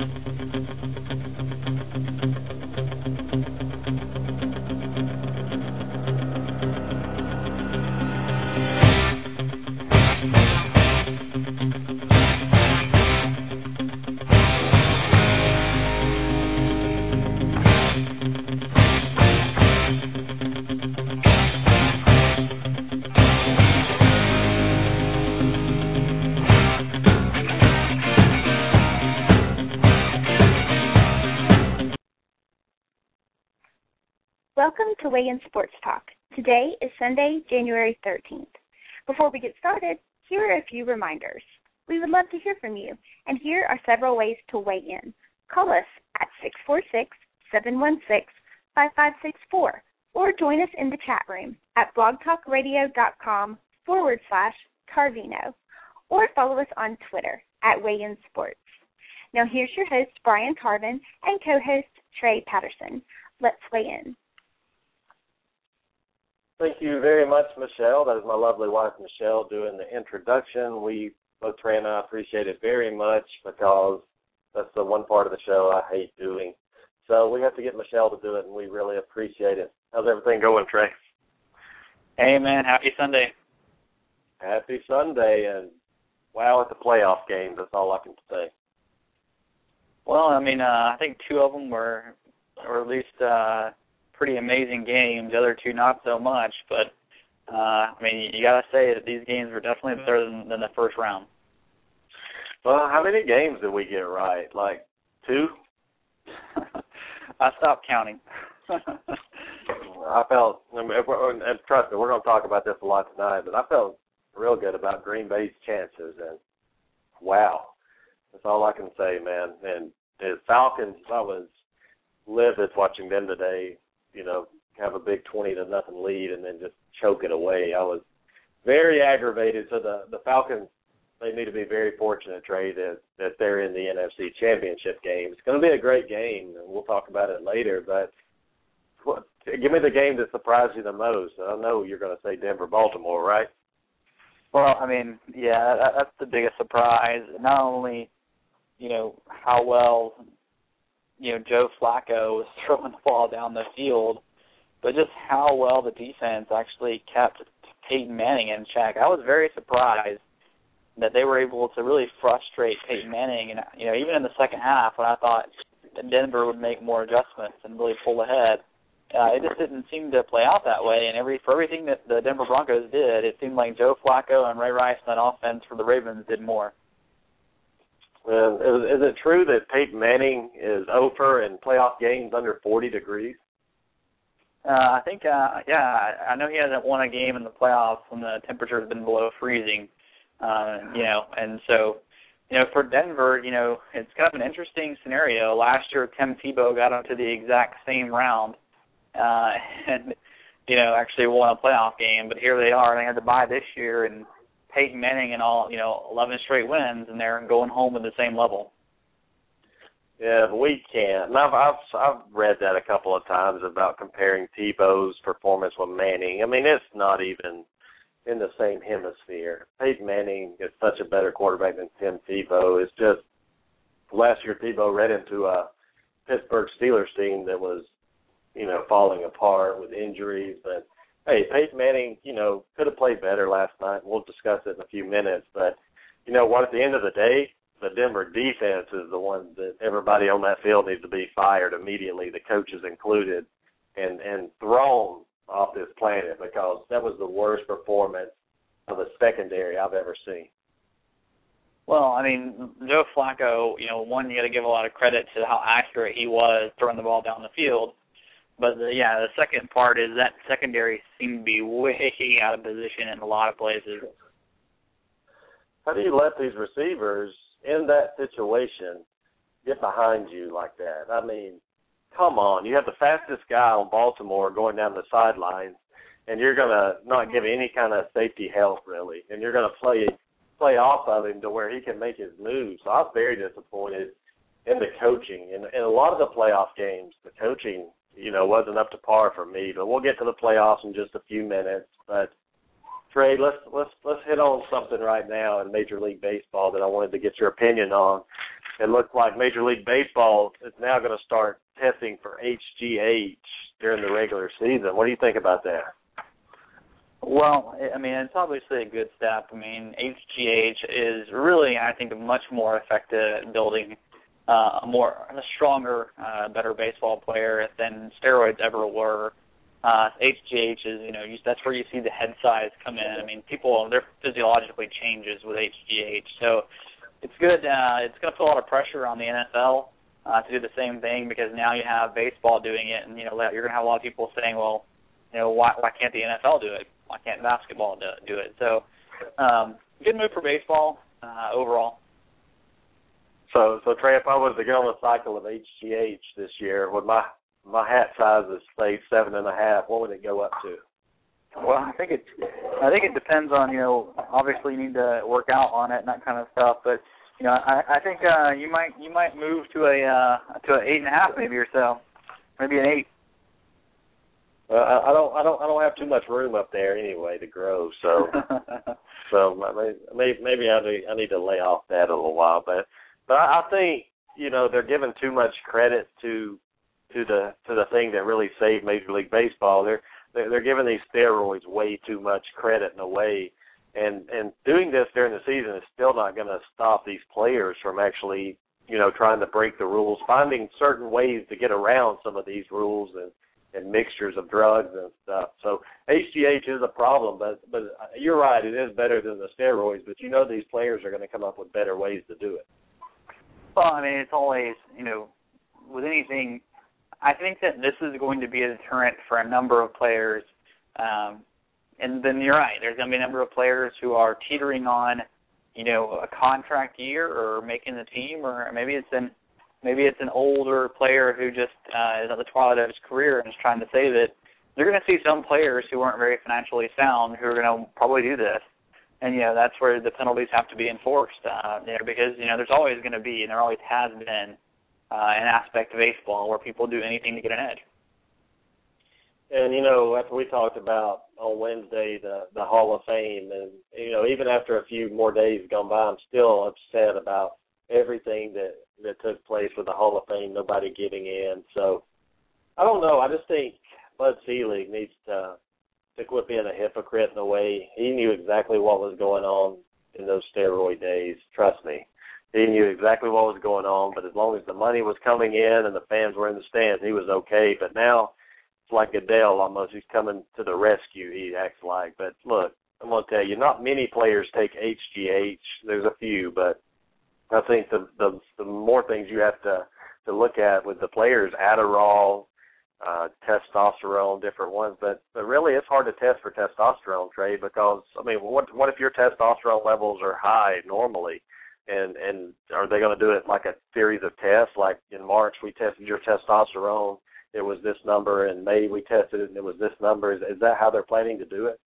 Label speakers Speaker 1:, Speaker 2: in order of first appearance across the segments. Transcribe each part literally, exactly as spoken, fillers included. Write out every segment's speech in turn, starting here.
Speaker 1: Welcome to Weigh In Sports Talk. Today is Sunday, January thirteenth. Before we get started, here are a few reminders. We would love to hear from you, and here are several ways to weigh in. Call us at six four six, seven one six, five five six four or join us in the chat room at blogtalkradio.com forward slash Tarvino or follow us on Twitter at Weigh In Sports. Now here's your host, Brian Tarvin, and co-host, Trey Patterson. Let's weigh in.
Speaker 2: Thank you very much, Michelle. That is my lovely wife, Michelle, doing the introduction. We, both Trey and I, appreciate it very much because that's the one part of the show I hate doing. So we have to get Michelle to do it, and we really appreciate it. How's everything going, Trey?
Speaker 3: Hey, man. Happy Sunday.
Speaker 2: Happy Sunday, and wow at the playoff games. That's all I can say.
Speaker 3: Well, I mean, uh, I think two of them were, or at least uh, pretty amazing games. The other two, not so much. But, uh, I mean, you got to say that these games were definitely better than, than the first round.
Speaker 2: Well, how many games did we get right? Like two?
Speaker 3: I stopped counting.
Speaker 2: I felt, and trust me, we're going to talk about this a lot tonight, but I felt real good about Green Bay's chances. And, wow, that's all I can say, man. And the Falcons, I was livid watching them today, you know, have a big twenty to nothing lead and then just choke it away. I was very aggravated. So the, the Falcons, they need to be very fortunate, Trey, that, that they're in the N F C Championship game. It's going to be a great game, and we'll talk about it later. But what, give me the game that surprised you the most. I know you're going to say Denver-Baltimore, right?
Speaker 3: Well, I mean, yeah, that, that's the biggest surprise. Not only, you know, how well, you know, Joe Flacco was throwing the ball down the field, but just how well the defense actually kept Peyton Manning in check. I was very surprised that they were able to really frustrate Peyton Manning. And, you know, even in the second half when I thought that Denver would make more adjustments and really pull ahead, uh, it just didn't seem to play out that way. And every for everything that the Denver Broncos did, it seemed like Joe Flacco and Ray Rice on offense for the Ravens did more.
Speaker 2: Well, is, is it true that Peyton Manning is over in playoff games under forty degrees?
Speaker 3: Uh, I think, uh, yeah, I know he hasn't won a game in the playoffs when the temperature has been below freezing. Uh, you know, and so, you know, for Denver, you know, it's kind of an interesting scenario. Last year, Tim Tebow got up to the exact same round uh, and, you know, actually won a playoff game. But here they are, they had to bye this year, and Peyton Manning and all, you know, eleven straight wins, and they're going home with the same level.
Speaker 2: Yeah, but we can't. And I've, I've, I've read that a couple of times about comparing Tebow's performance with Manning. I mean, it's not even in the same hemisphere. Peyton Manning is such a better quarterback than Tim Tebow. It's just last year Tebow ran into a Pittsburgh Steelers team that was, you know, falling apart with injuries. But, hey, Peyton Manning, you know, could have played better last night. We'll discuss it in a few minutes. But, you know what, at the end of the day, the Denver defense is the one that everybody on that field needs to be fired immediately, the coaches included, and, and thrown off this planet, because that was the worst performance of a secondary I've ever seen.
Speaker 3: Well, I mean, Joe Flacco, you know, one, you got to give a lot of credit to how accurate he was throwing the ball down the field. But, the, yeah, the second part is that secondary seemed to be way out of position in a lot of places.
Speaker 2: How do you let these receivers in that situation get behind you like that? I mean, come on. You have the fastest guy on Baltimore going down the sidelines, and you're going to not give any kind of safety help, really, and you're going to play play off of him to where he can make his moves. So I was very disappointed in the coaching. And in a lot of the playoff games, the coaching, you know, wasn't up to par for me. But we'll get to the playoffs in just a few minutes. But, Trey, let's let's let's hit on something right now in Major League Baseball that I wanted to get your opinion on. it looks like Major League Baseball is now going to start testing for H G H during the regular season. What do you think about that?
Speaker 3: Well, I mean, it's obviously a good step. I mean, H G H is really, I think, much more effective at building uh, a more, a stronger, uh, better baseball player than steroids ever were. Uh, H G H is, you know, you, that's where you see the head size come in. I mean, people, their physiologically changes with H G H. So it's good. Uh, it's going to put a lot of pressure on the N F L uh, to do the same thing, because now you have baseball doing it, and, you know, you're going to have a lot of people saying, well, you know, why, why can't the N F L do it? Why can't basketball do, do it? So um, good move for baseball uh, overall.
Speaker 2: So, so Trey, if I was to get on the cycle of H G H this year, would my my hat size is say seven and a half, what would it go up to?
Speaker 3: Well, I think it, I think it depends on, you know, obviously you need to work out on it and that kind of stuff. But you know, I, I think uh, you might you might move to a uh, to an eight and a half maybe or so, maybe an eight.
Speaker 2: Uh, I don't, I don't, I don't have too much room up there anyway to grow. So, so maybe, maybe I need, I need to lay off that a little while. But, but I think, you know, they're giving too much credit to, to the, to the thing that really saved Major League Baseball. They're, they're, they're giving these steroids way too much credit in a way, and, and doing this during the season is still not going to stop these players from actually, you know, trying to break the rules, finding certain ways to get around some of these rules and. and mixtures of drugs and stuff. So H G H is a problem, but but you're right, it is better than the steroids, but you know these players are going to come up with better ways to do it.
Speaker 3: Well, I mean, it's always, you know, with anything, I think that this is going to be a deterrent for a number of players. Um, and then you're right, there's going to be a number of players who are teetering on, you know, a contract year or making the team, or maybe it's an Maybe it's an older player who just uh, is at the twilight of his career and is trying to save it. You're going to see some players who aren't very financially sound who are going to probably do this. And, you know, that's where the penalties have to be enforced, uh, you know, because, you know, there's always going to be, and there always has been, uh, an aspect of baseball where people do anything to get an edge.
Speaker 2: And, you know, after we talked about on Wednesday the, the Hall of Fame, and, you know, even after a few more days gone by, I'm still upset about everything that, that took place with the Hall of Fame, nobody getting in. So, I don't know. I just think Bud Selig needs to, to quit being a hypocrite in a way. He knew exactly what was going on in those steroid days. Trust me. He knew exactly what was going on, but as long as the money was coming in and the fans were in the stands, he was okay. But now it's like Goodell almost. He's coming to the rescue, he acts like. But, look, I'm going to tell you, not many players take H G H. There's a few, but I think the, the the more things you have to, to look at with the players, Adderall, uh, testosterone, different ones. But, but really it's hard to test for testosterone, Trey, because, I mean, what what if your testosterone levels are high normally? And, and are they going to do it like a series of tests? Like in March we tested your testosterone, it was this number. In May we tested it and it was this number. Is, is that how they're planning to do it?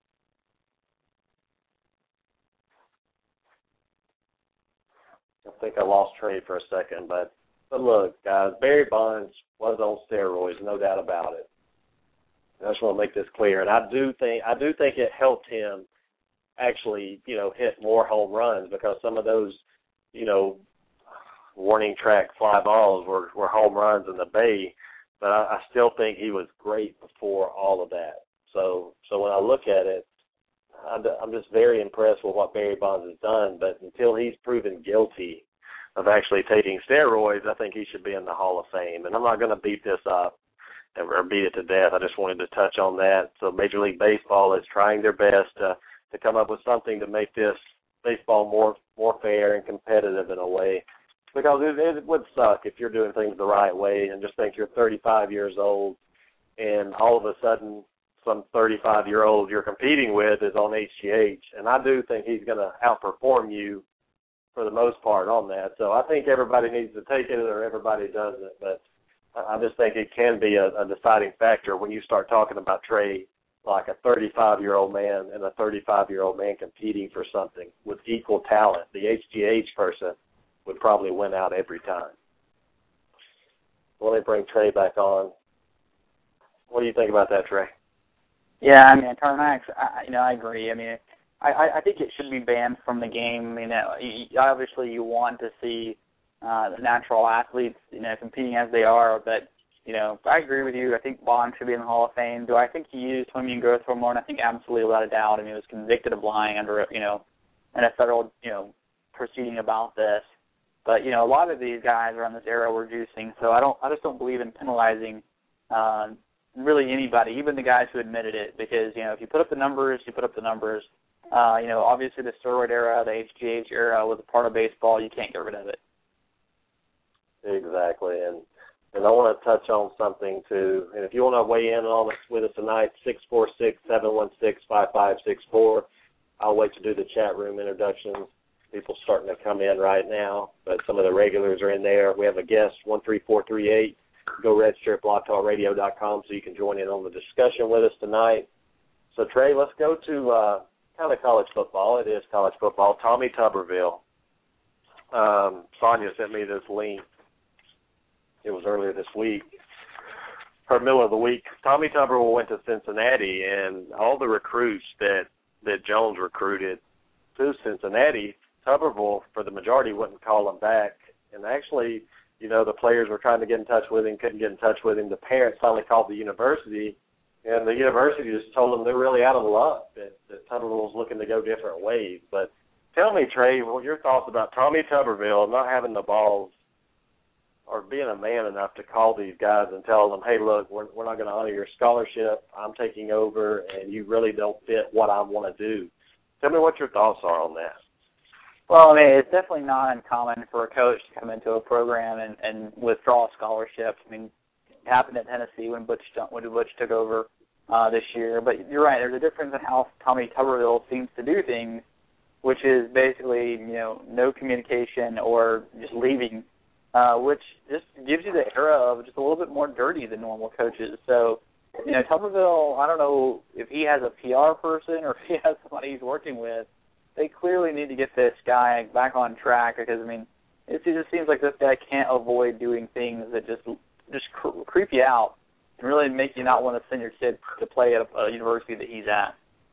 Speaker 2: I think I lost Trey for a second, but but look, guys, Barry Bonds was on steroids, no doubt about it. I just want to make this clear, and I do think I do think it helped him actually, you know, hit more home runs, because some of those, you know, warning track fly balls were, were home runs in the Bay, but I, I still think he was great before all of that. So so when I look at it, I'm just very impressed with what Barry Bonds has done, but until he's proven guilty of actually taking steroids, I think he should be in the Hall of Fame. And I'm not going to beat this up or beat it to death. I just wanted to touch on that. So Major League Baseball is trying their best to, to come up with something to make this baseball more more fair and competitive in a way, because it, it would suck if you're doing things the right way and just think you're thirty-five years old and all of a sudden some thirty-five-year-old you're competing with is on H G H, and I do think he's going to outperform you for the most part on that. So I think everybody needs to take it or everybody doesn't, but I just think it can be a, a deciding factor when you start talking about Trey like a thirty-five-year-old man and a thirty-five-year-old man competing for something with equal talent. The H G H person would probably win out every time. Let me bring Trey back on. What do you think about that, Trey?
Speaker 3: Yeah, I mean, Tarmac, I, you know, I agree. I mean, I, I think it should be banned from the game. I mean, obviously you want to see uh, the natural athletes, you know, competing as they are. But, you know, I agree with you. I think Bond should be in the Hall of Fame. Do I think he used swimming growth hormone? I think absolutely without a doubt. I mean, he was convicted of lying under, you know, in a federal, you know, proceeding about this. But, you know, a lot of these guys around this era were juicing, so I don't, I just don't believe in penalizing uh, really anybody, even the guys who admitted it, because, you know, if you put up the numbers, you put up the numbers. Uh, you know, obviously the steroid era, the H G H era was a part of baseball. You can't get rid of it.
Speaker 2: Exactly, and and I want to touch on something too. And if you want to weigh in on this with us tonight, six four six, seven one six, five five six four. I'll wait to do the chat room introductions. People starting to come in right now, but some of the regulars are in there. We have a guest, one three four three eight. Go Red Strip, blog talk radio dot com, so you can join in on the discussion with us tonight. So, Trey, let's go to uh, kind of college football. It is college football. Tommy Tuberville. Um, Sonia sent me this link. It was earlier this week. Her middle of the week. Tommy Tuberville went to Cincinnati, and all the recruits that, that Jones recruited to Cincinnati, Tuberville, for the majority, wouldn't call him back. And actually, you know, the players were trying to get in touch with him, couldn't get in touch with him. The parents finally called the university, and the university just told them they're really out of luck, that, that Tuberville was looking to go different ways. But tell me, Trey, what your thoughts about Tommy Tuberville not having the balls or being a man enough to call these guys and tell them, hey, look, we're, we're not going to honor your scholarship. I'm taking over, and you really don't fit what I want to do. Tell me what your thoughts are on that.
Speaker 3: Well, I mean, it's definitely not uncommon for a coach to come into a program and, and withdraw scholarships. I mean, it happened at Tennessee when Butch when Butch took over uh, this year. But you're right, there's a difference in how Tommy Tuberville seems to do things, which is basically, you know, no communication or just leaving, uh, which just gives you the era of just a little bit more dirty than normal coaches. So, you know, Tuberville, I don't know if he has a P R person or if he has somebody he's working with. They clearly need to get this guy back on track because, I mean, it, it just seems like this guy can't avoid doing things that just just cr- creep you out and really make you not want to send your kid to play at a, a university that he's at.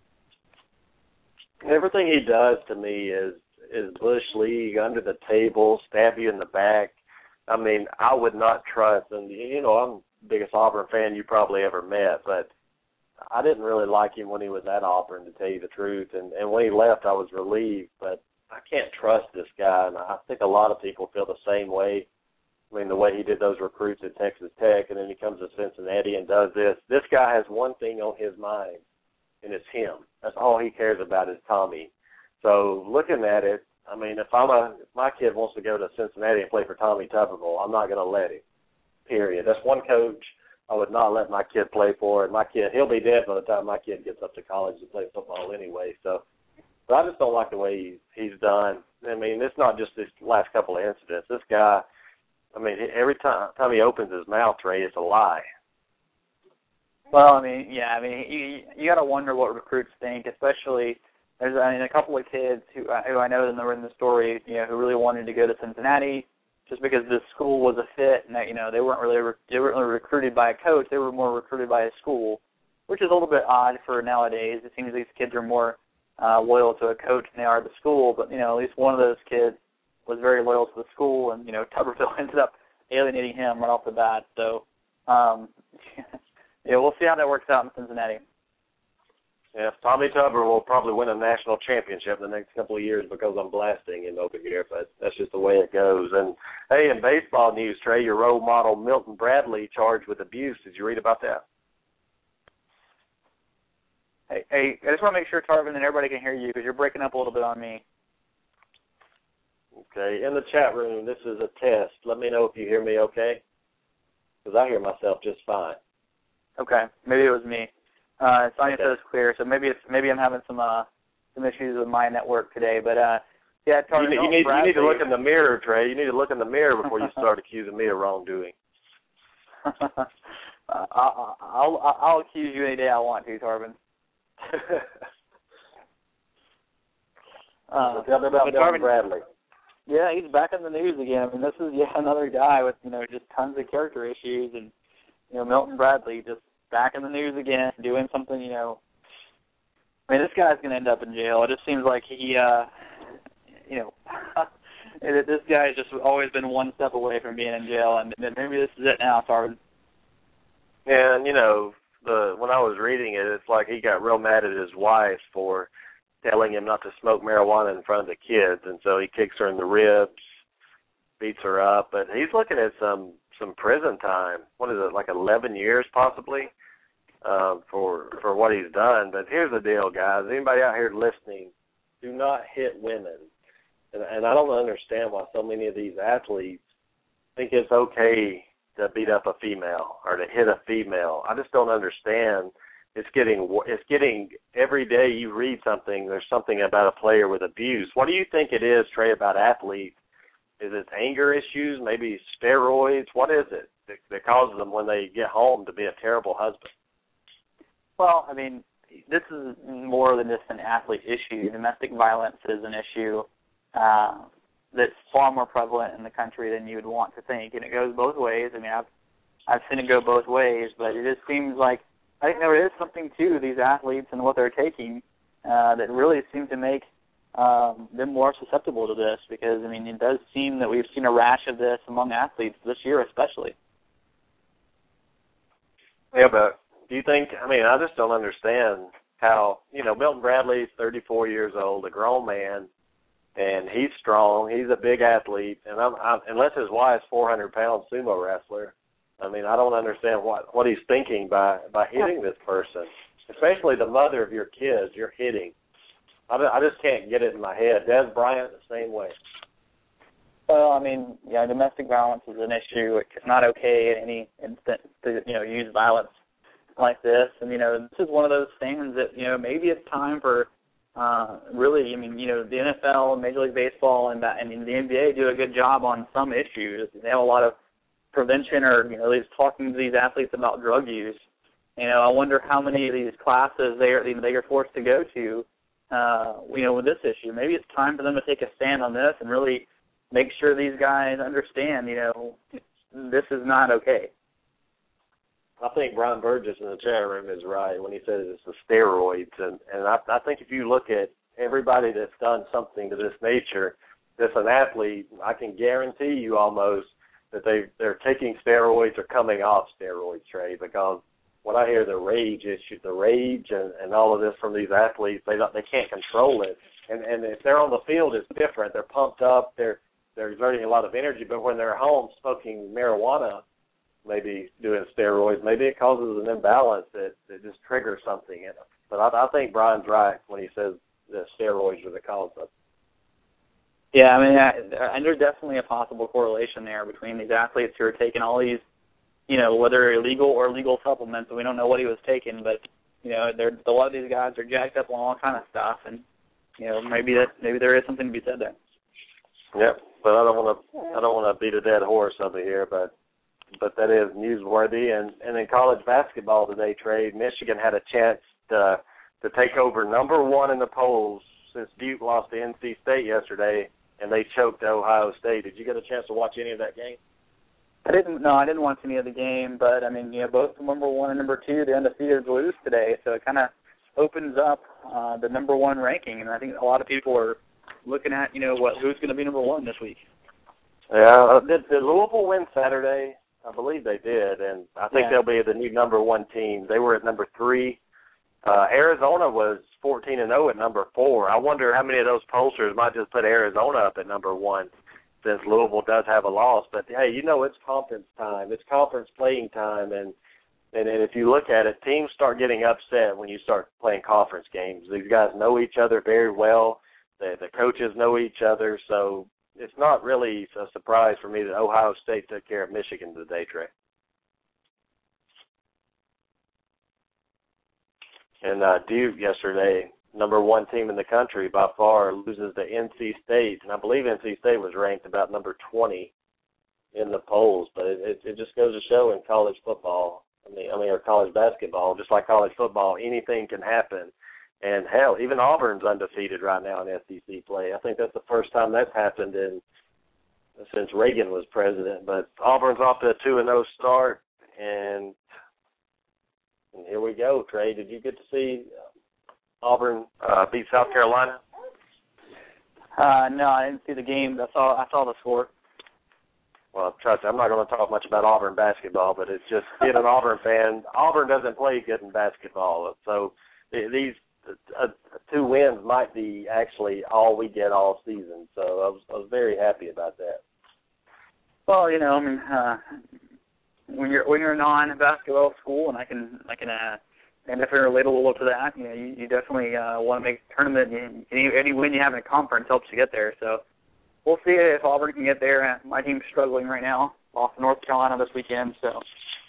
Speaker 2: Everything he does to me is is Bush League, under the table, stab you in the back. I mean, I would not trust, and, you know, I'm the biggest Auburn fan you probably ever met, but I didn't really like him when he was at Auburn, to tell you the truth. And, and when he left, I was relieved. But I can't trust this guy, and I think a lot of people feel the same way. I mean, the way he did those recruits at Texas Tech, and then he comes to Cincinnati and does this. This guy has one thing on his mind, and it's him. That's all he cares about is Tommy. So looking at it, I mean, if I'm a if my kid wants to go to Cincinnati and play for Tommy Tuberville, I'm not going to let him, period. That's one coach I would not let my kid play for. And my kid, he'll be dead by the time my kid gets up to college to play football anyway. So, but I just don't like the way he's, he's done. I mean, it's not just this last couple of incidents. This guy, I mean, every time, time he opens his mouth, Ray, it's a lie.
Speaker 3: Well, I mean, yeah, I mean, you, you got to wonder what recruits think, especially there's, I mean, a couple of kids who, who I know that were in the story, you know, who really wanted to go to Cincinnati just because the school was a fit, and that, you know, they weren't really re- they weren't really recruited by a coach. They were more recruited by a school, which is a little bit odd for nowadays. It seems these kids are more uh, loyal to a coach than they are to the school. But, you know, at least one of those kids was very loyal to the school, and, you know, Tuberville ended up alienating him right off the bat. So, um, yeah, we'll see how that works out in Cincinnati.
Speaker 2: Yeah, Tommy Tuberville will probably win a national championship in the next couple of years because I'm blasting him over here, but that's just the way it goes. And, hey, in baseball news, Trey, your role model Milton Bradley charged with abuse. Did you read about that?
Speaker 3: Hey, hey I just want to make sure, Tarvin, that everybody can hear you because you're breaking up a little bit on me.
Speaker 2: Okay, in the chat room, this is a test. Let me know if you hear me okay, because I hear myself just fine.
Speaker 3: Okay, maybe it was me. Uh, Sonia
Speaker 2: okay.
Speaker 3: says it's clear, so maybe it's maybe I'm having some uh, some issues with my network today. But uh, yeah, Tony,
Speaker 2: you, you need you need to look in the mirror, Trey. You need to look in the mirror before you start accusing me of wrongdoing.
Speaker 3: uh, I'll, I'll I'll accuse you any day I want to, Tarvin. uh,
Speaker 2: Tell me about Milton Bradley.
Speaker 3: Yeah, he's back in the news again. I mean, this is yet another guy with, you know, just tons of character issues, and, you know, Milton Bradley just back in the news again, doing something, you know. I mean, this guy's going to end up in jail. It just seems like he, uh, you know, this guy has just always been one step away from being in jail, and maybe this is it now, Tarvin.
Speaker 2: Yeah, and, you know, the when I was reading it, it's like he got real mad at his wife for telling him not to smoke marijuana in front of the kids, and so he kicks her in the ribs, beats her up. But he's looking at some, some prison time. What is it, like eleven years possibly uh, for for what he's done? But here's the deal, guys. Anybody out here listening, do not hit women. And, and I don't understand why so many of these athletes think it's okay to beat up a female or to hit a female. I just don't understand. It's getting, it's getting, every day you read something, there's something about a player with abuse. What do you think it is, Trey, about athletes? Is it anger issues, maybe steroids? What is it that, that causes them when they get home to be a terrible husband?
Speaker 3: Well, I mean, this is more than just an athlete issue. Domestic violence is an issue uh, that's far more prevalent in the country than you would want to think, and it goes both ways. I mean, I've I've seen it go both ways, but it just seems like I think there is something to these athletes and what they're taking uh, that really seems to make um, them more susceptible to this. Because I mean, it does seem that we've seen a rash of this among athletes this year, especially.
Speaker 2: Yeah, but do you think? I mean, I just don't understand how, you know, Milton Bradley's thirty-four years old, a grown man. And he's strong. He's a big athlete. And I'm, I'm, unless his wife's four hundred pound sumo wrestler, I mean, I don't understand what, what he's thinking by, by hitting this person, especially the mother of your kids you're hitting. I, I just can't get it in my head. Des Bryant, the same way.
Speaker 3: Well, I mean, yeah, domestic violence is an issue. It's not okay at any instant to, you know, use violence like this. And, you know, this is one of those things that, you know, maybe it's time for Uh, really, I mean, you know, the N F L, Major League Baseball, and, and the N B A do a good job on some issues. They have a lot of prevention, or, you know, at least talking to these athletes about drug use. You know, I wonder how many of these classes they are they are forced to go to, uh, you know, with this issue. Maybe it's time for them to take a stand on this and really make sure these guys understand, you know, this is not okay.
Speaker 2: I think Brian Burgess in the chat room is right when he says it's the steroids. And, and I, I think if you look at everybody that's done something to this nature, that's an athlete, I can guarantee you almost that they, they're taking steroids or coming off steroids, Trey, because when I hear the rage issue, the rage and, and all of this from these athletes, they don't, they can't control it. And, and if they're on the field, it's different. They're pumped up. They're, they're exerting a lot of energy. But when they're home smoking marijuana, maybe doing steroids, maybe it causes an imbalance that, that just triggers something in them. But I, I think Brian's right when he says the steroids are the cause of it.
Speaker 3: Yeah, I mean, I, and there's definitely a possible correlation there between these athletes who are taking all these, you know, whether illegal or legal supplements. We don't know what he was taking, but, you know, a lot of these guys are jacked up on all kind of stuff, and, you know, maybe that maybe there is something to be said there.
Speaker 2: Yep, but I don't want to I don't want to beat a dead horse over here, but but that is newsworthy. And, and in college basketball today, Trey, Michigan had a chance to to take over number one in the polls since Duke lost to N C State yesterday, and they choked Ohio State. Did you get a chance to watch any of that game?
Speaker 3: I didn't. No, I didn't watch any of the game. But I mean, you know, both number one and number two, the undefeated lose today, so it kind of opens up uh, the number one ranking. And I think a lot of people are looking at, you know, what who's going to be number one this week.
Speaker 2: Yeah, did, did Louisville win Saturday? I believe they did, and I think
Speaker 3: yeah.
Speaker 2: they'll be the new number one team. They were at number three. Uh, Arizona was fourteen and oh at number four. I wonder how many of those pollsters might just put Arizona up at number one, since Louisville does have a loss. But, hey, you know, it's conference time. It's conference playing time, and, and, and if you look at it, teams start getting upset when you start playing conference games. These guys know each other very well. The, the coaches know each other, so it's not really a surprise for me that Ohio State took care of Michigan today, Trey. And uh, Duke yesterday, number one team in the country by far, loses to N C State. And I believe N C State was ranked about number twenty in the polls. But it, it, it just goes to show in college football, I mean, I mean, or college basketball, just like college football, anything can happen. And, hell, even Auburn's undefeated right now in S E C play. I think that's the first time that's happened in since Reagan was president. But Auburn's off to a two and oh start, and, and here we go, Trey. Did you get to see Auburn uh, beat South Carolina?
Speaker 3: Uh, no, I didn't see the game. I saw I saw the score.
Speaker 2: Well, trust me, I'm not going to talk much about Auburn basketball, but it's just being an Auburn fan. Auburn doesn't play good in basketball, so these uh, two wins might be actually all we get all season. So I was I was very happy about that.
Speaker 3: Well, you know, I mean, uh, when you're when you're a non-basketball school, and I can I can uh, and if you're relatable to that, you know, you, you definitely uh, want to make a tournament. Any any win you have in a conference helps you get there. So. We'll see if Auburn can get there. My team's struggling right now. Off to North Carolina this weekend. So,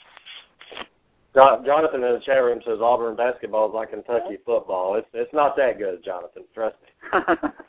Speaker 2: Jonathan in the chat room says Auburn basketball is like Kentucky football. It's it's not that good, Jonathan. Trust me.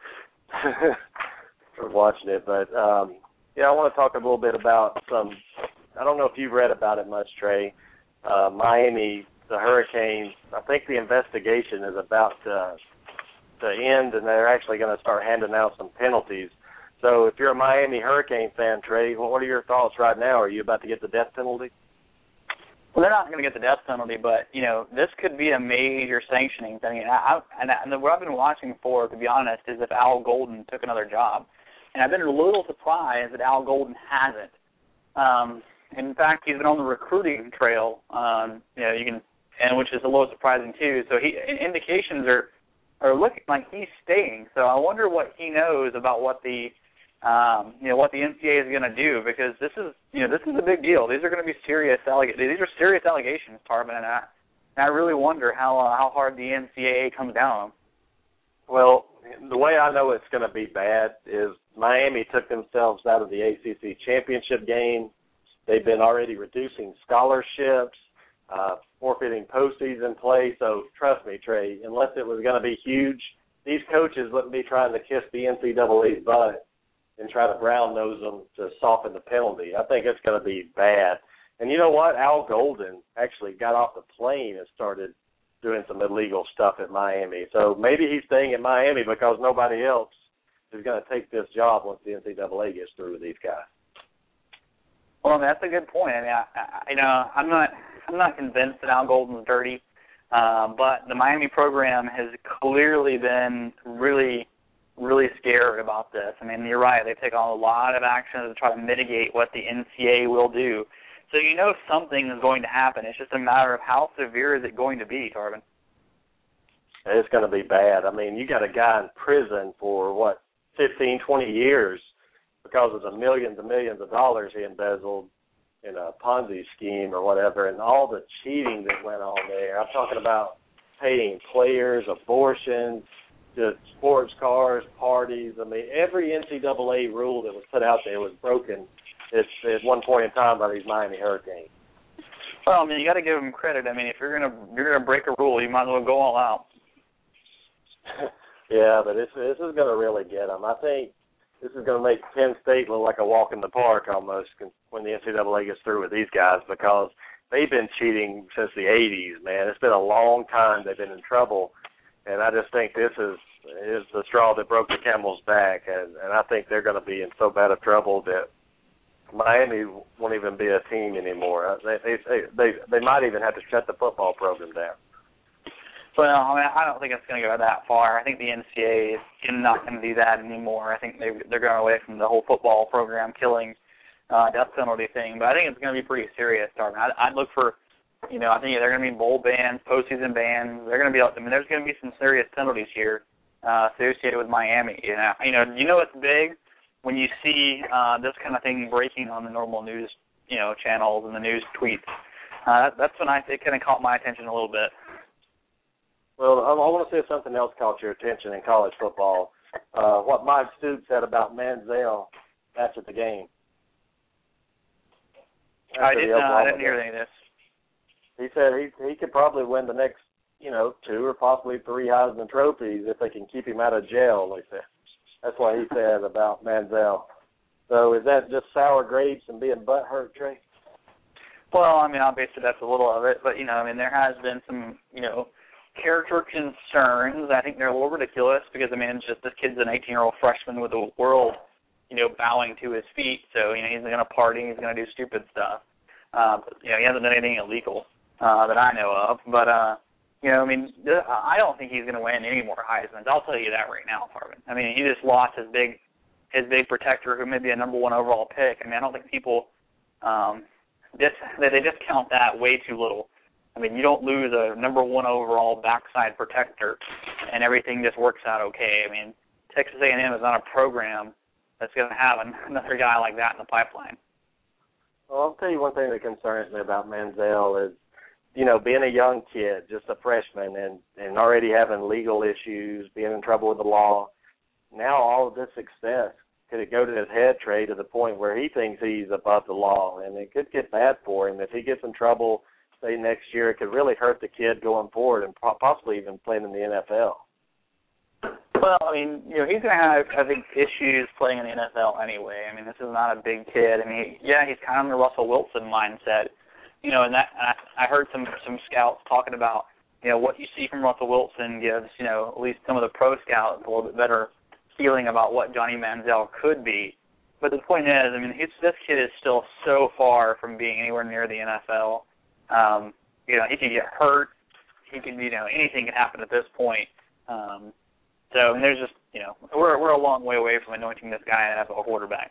Speaker 2: For watching it, but um, yeah, I want to talk a little bit about some. I don't know if you've read about it much, Trey. Uh, Miami, the Hurricanes. I think the investigation is about to, to end, and they're actually going to start handing out some penalties. So if you're a Miami Hurricane fan, Trey, what are your thoughts right now? Are you about to get the death penalty?
Speaker 3: Well, they're not going to get the death penalty, but, you know, this could be a major sanctioning. I mean, I, I, and what I've been watching for, to be honest, is if Al Golden took another job. And I've been a little surprised that Al Golden hasn't. Um, in fact, he's been on the recruiting trail, um, you know, you can, and which is a little surprising, too. So he indications are, are looking like he's staying. So I wonder what he knows about what the Um, you know, what the N C double A is going to do, because this is, you know, this is a big deal. These are going to be serious alleg- These are serious allegations, Tarvin, and I, and I really wonder how uh, how hard the N C double A comes down on them.
Speaker 2: Well, the way I know it's going to be bad is Miami took themselves out of the A C C championship game. They've been already reducing scholarships, uh, forfeiting postseason play. So trust me, Trey, unless it was going to be huge, these coaches wouldn't be trying to kiss the N C double A's butt and try to brown nose them to soften the penalty. I think it's going to be bad. And you know what? Al Golden actually got off the plane and started doing some illegal stuff at Miami. So maybe he's staying at Miami because nobody else is going to take this job once the N C double A gets through with these guys.
Speaker 3: Well, that's a good point. I mean, I, I, you know, I'm not, I'm not convinced that Al Golden's dirty, uh, but the Miami program has clearly been really really scared about this. I mean, you're right. They've taken a lot of action to try to mitigate what the N C double A will do. So you know something is going to happen. It's just a matter of how severe is it going to be, Tarvin.
Speaker 2: It's going to be bad. I mean, you got a guy in prison for, what, fifteen, twenty years because of the millions and millions of dollars he embezzled in a Ponzi scheme or whatever, and all the cheating that went on there. I'm talking about paying players, abortions, to sports cars, parties. I mean, every N C double A rule that was put out there was broken at, at one point in time by these Miami Hurricanes.
Speaker 3: Well, I mean, you got to give them credit. I mean, if you're gonna you're gonna break a rule, you might as well go all out.
Speaker 2: Yeah, but this this is gonna really get them. I think this is gonna make Penn State look like a walk in the park almost when the N C double A gets through with these guys, because they've been cheating since the eighties. Man, it's been a long time they've been in trouble. And I just think this is is the straw that broke the camel's back, and, and I think they're going to be in so bad of trouble that Miami won't even be a team anymore. They they they they might even have to shut the football program down.
Speaker 3: Well, I mean, I don't think it's going to go that far. I think the N C double A is not going to do that anymore. I think they they're going away from the whole football program killing uh, death penalty thing. But I think it's going to be pretty serious, Darvin. I'd, I'd look for. You know, I think they're going to be bowl bans, postseason bans. They're going to be. I mean, there's going to be some serious penalties here uh, associated with Miami. You know, you know, you know, it's big when you see uh, this kind of thing breaking on the normal news, you know, channels and the news tweets. Uh, that's when I it kind of caught my attention a little bit.
Speaker 2: Well, I, I want to say something else caught your attention in college football. Uh, what Mike Stoops said about Manziel after the game. After
Speaker 3: I didn't. Uh, I didn't hear any of this.
Speaker 2: He said he he could probably win the next, you know, two or possibly three Heisman trophies if they can keep him out of jail, like that. That's what he said about Manziel. So is that just sour grapes and being butthurt, Trey?
Speaker 3: Well, I mean, obviously that's a little of it, but, you know, I mean, there has been some, you know, character concerns. I think they're a little ridiculous because, I mean, it's just this kid's an eighteen-year-old freshman with the world, you know, bowing to his feet. So, you know, he's going to party, he's going to do stupid stuff. Uh, but, you know, he hasn't done anything illegal. Uh, that I know of, but uh, You know, I mean, I don't think he's going to win any more Heismans. I'll tell you that right now, Tarvin. I mean, he just lost his big, his big protector, who may be a number one overall pick. I mean, I don't think people, um, just they discount that way too little. I mean, you don't lose a number one overall backside protector, and everything just works out okay. I mean, Texas A and M is not a program that's going to have another guy like that in the pipeline.
Speaker 2: Well, I'll tell you one thing that concerns me about Manziel is, you know, being a young kid, just a freshman, and, and already having legal issues, being in trouble with the law. Now all of this success, could it go to his head, Trey, to the point where he thinks he's above the law? And it could get bad for him. If he gets in trouble, say, next year, it could really hurt the kid going forward and possibly even playing in the N F L.
Speaker 3: Well, I mean, you know, he's going to have, I think, issues playing in the N F L anyway. I mean, this is not a big kid. I mean, yeah, he's kind of in the Russell Wilson mindset. You know, and that and I, I heard some some scouts talking about, you know, what you see from Russell Wilson gives, you know, at least some of the pro scouts a little bit better feeling about what Johnny Manziel could be. But the point is, I mean, he's, this kid is still so far from being anywhere near the N F L. Um, you know, he could get hurt. He could, you know, anything can happen at this point. Um, so, I mean, there's just, you know, we're we're a long way away from anointing this guy an N F L quarterback.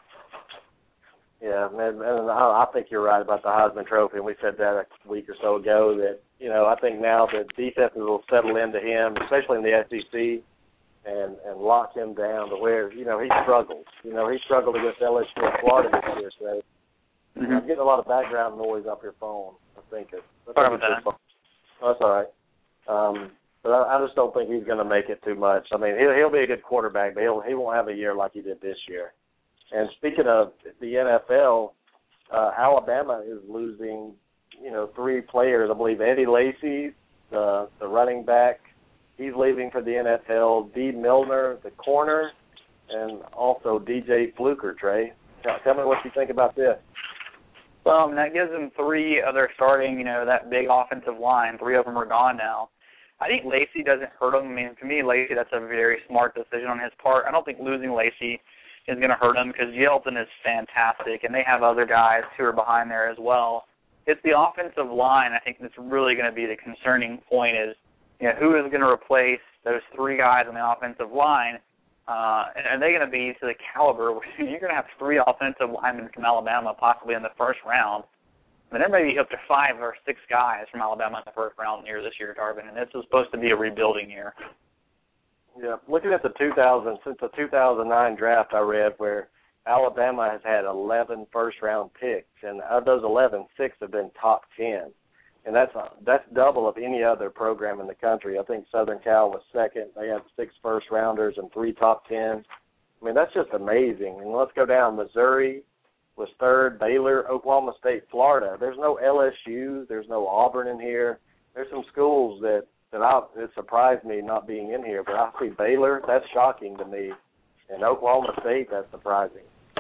Speaker 2: Yeah, and, and I, I think you're right about the Heisman Trophy, and we said that a week or so ago that, you know, I think now that defenses will settle into him, especially in the S E C, and, and lock him down to where, you know, he struggled. You know, he struggled against L S U and Florida this year, so mm-hmm. I'm getting a lot of background noise off your phone, I think. It's, I think
Speaker 3: Sorry about that.
Speaker 2: Oh, that's all right. Um, but I, I just don't think he's going to make it too much. I mean, he'll, he'll be a good quarterback, but he'll, he won't have a year like he did this year. And speaking of the N F L, uh, Alabama is losing, you know, three players. I believe Eddie Lacy, the the running back, he's leaving for the N F L. Dee Milner, the corner, and also D J Fluker. Trey, tell, tell me what you think about this.
Speaker 3: Well, I mean, that gives them three other starting, you know, that big offensive line. Three of them are gone now. I think Lacy doesn't hurt him. I mean, to me, Lacy, that's a very smart decision on his part. I don't think losing Lacy is going to hurt him because Yelton is fantastic, and they have other guys who are behind there as well. It's the offensive line, I think, that's really going to be the concerning point is, you know, who is going to replace those three guys on the offensive line, uh, and are they going to be to the caliber where you're going to have three offensive linemen from Alabama possibly in the first round. I mean, there may be up to five or six guys from Alabama in the first round year this year, Tarvin, and this is supposed to be a rebuilding year.
Speaker 2: Yeah, looking at the two thousand, since the two thousand nine draft I read where Alabama has had eleven first-round picks, and of those eleven, six have been top ten. And that's that's double of any other program in the country. I think Southern Cal was second. They had six first-rounders and three top tens. I mean, that's just amazing. And let's go down. Missouri was third, Baylor, Oklahoma State, Florida. There's no L S U. There's no Auburn in here. There's some schools that, that I, it surprised me not being in here. But I see Baylor. That's shocking to me. And Oklahoma State, that's surprising.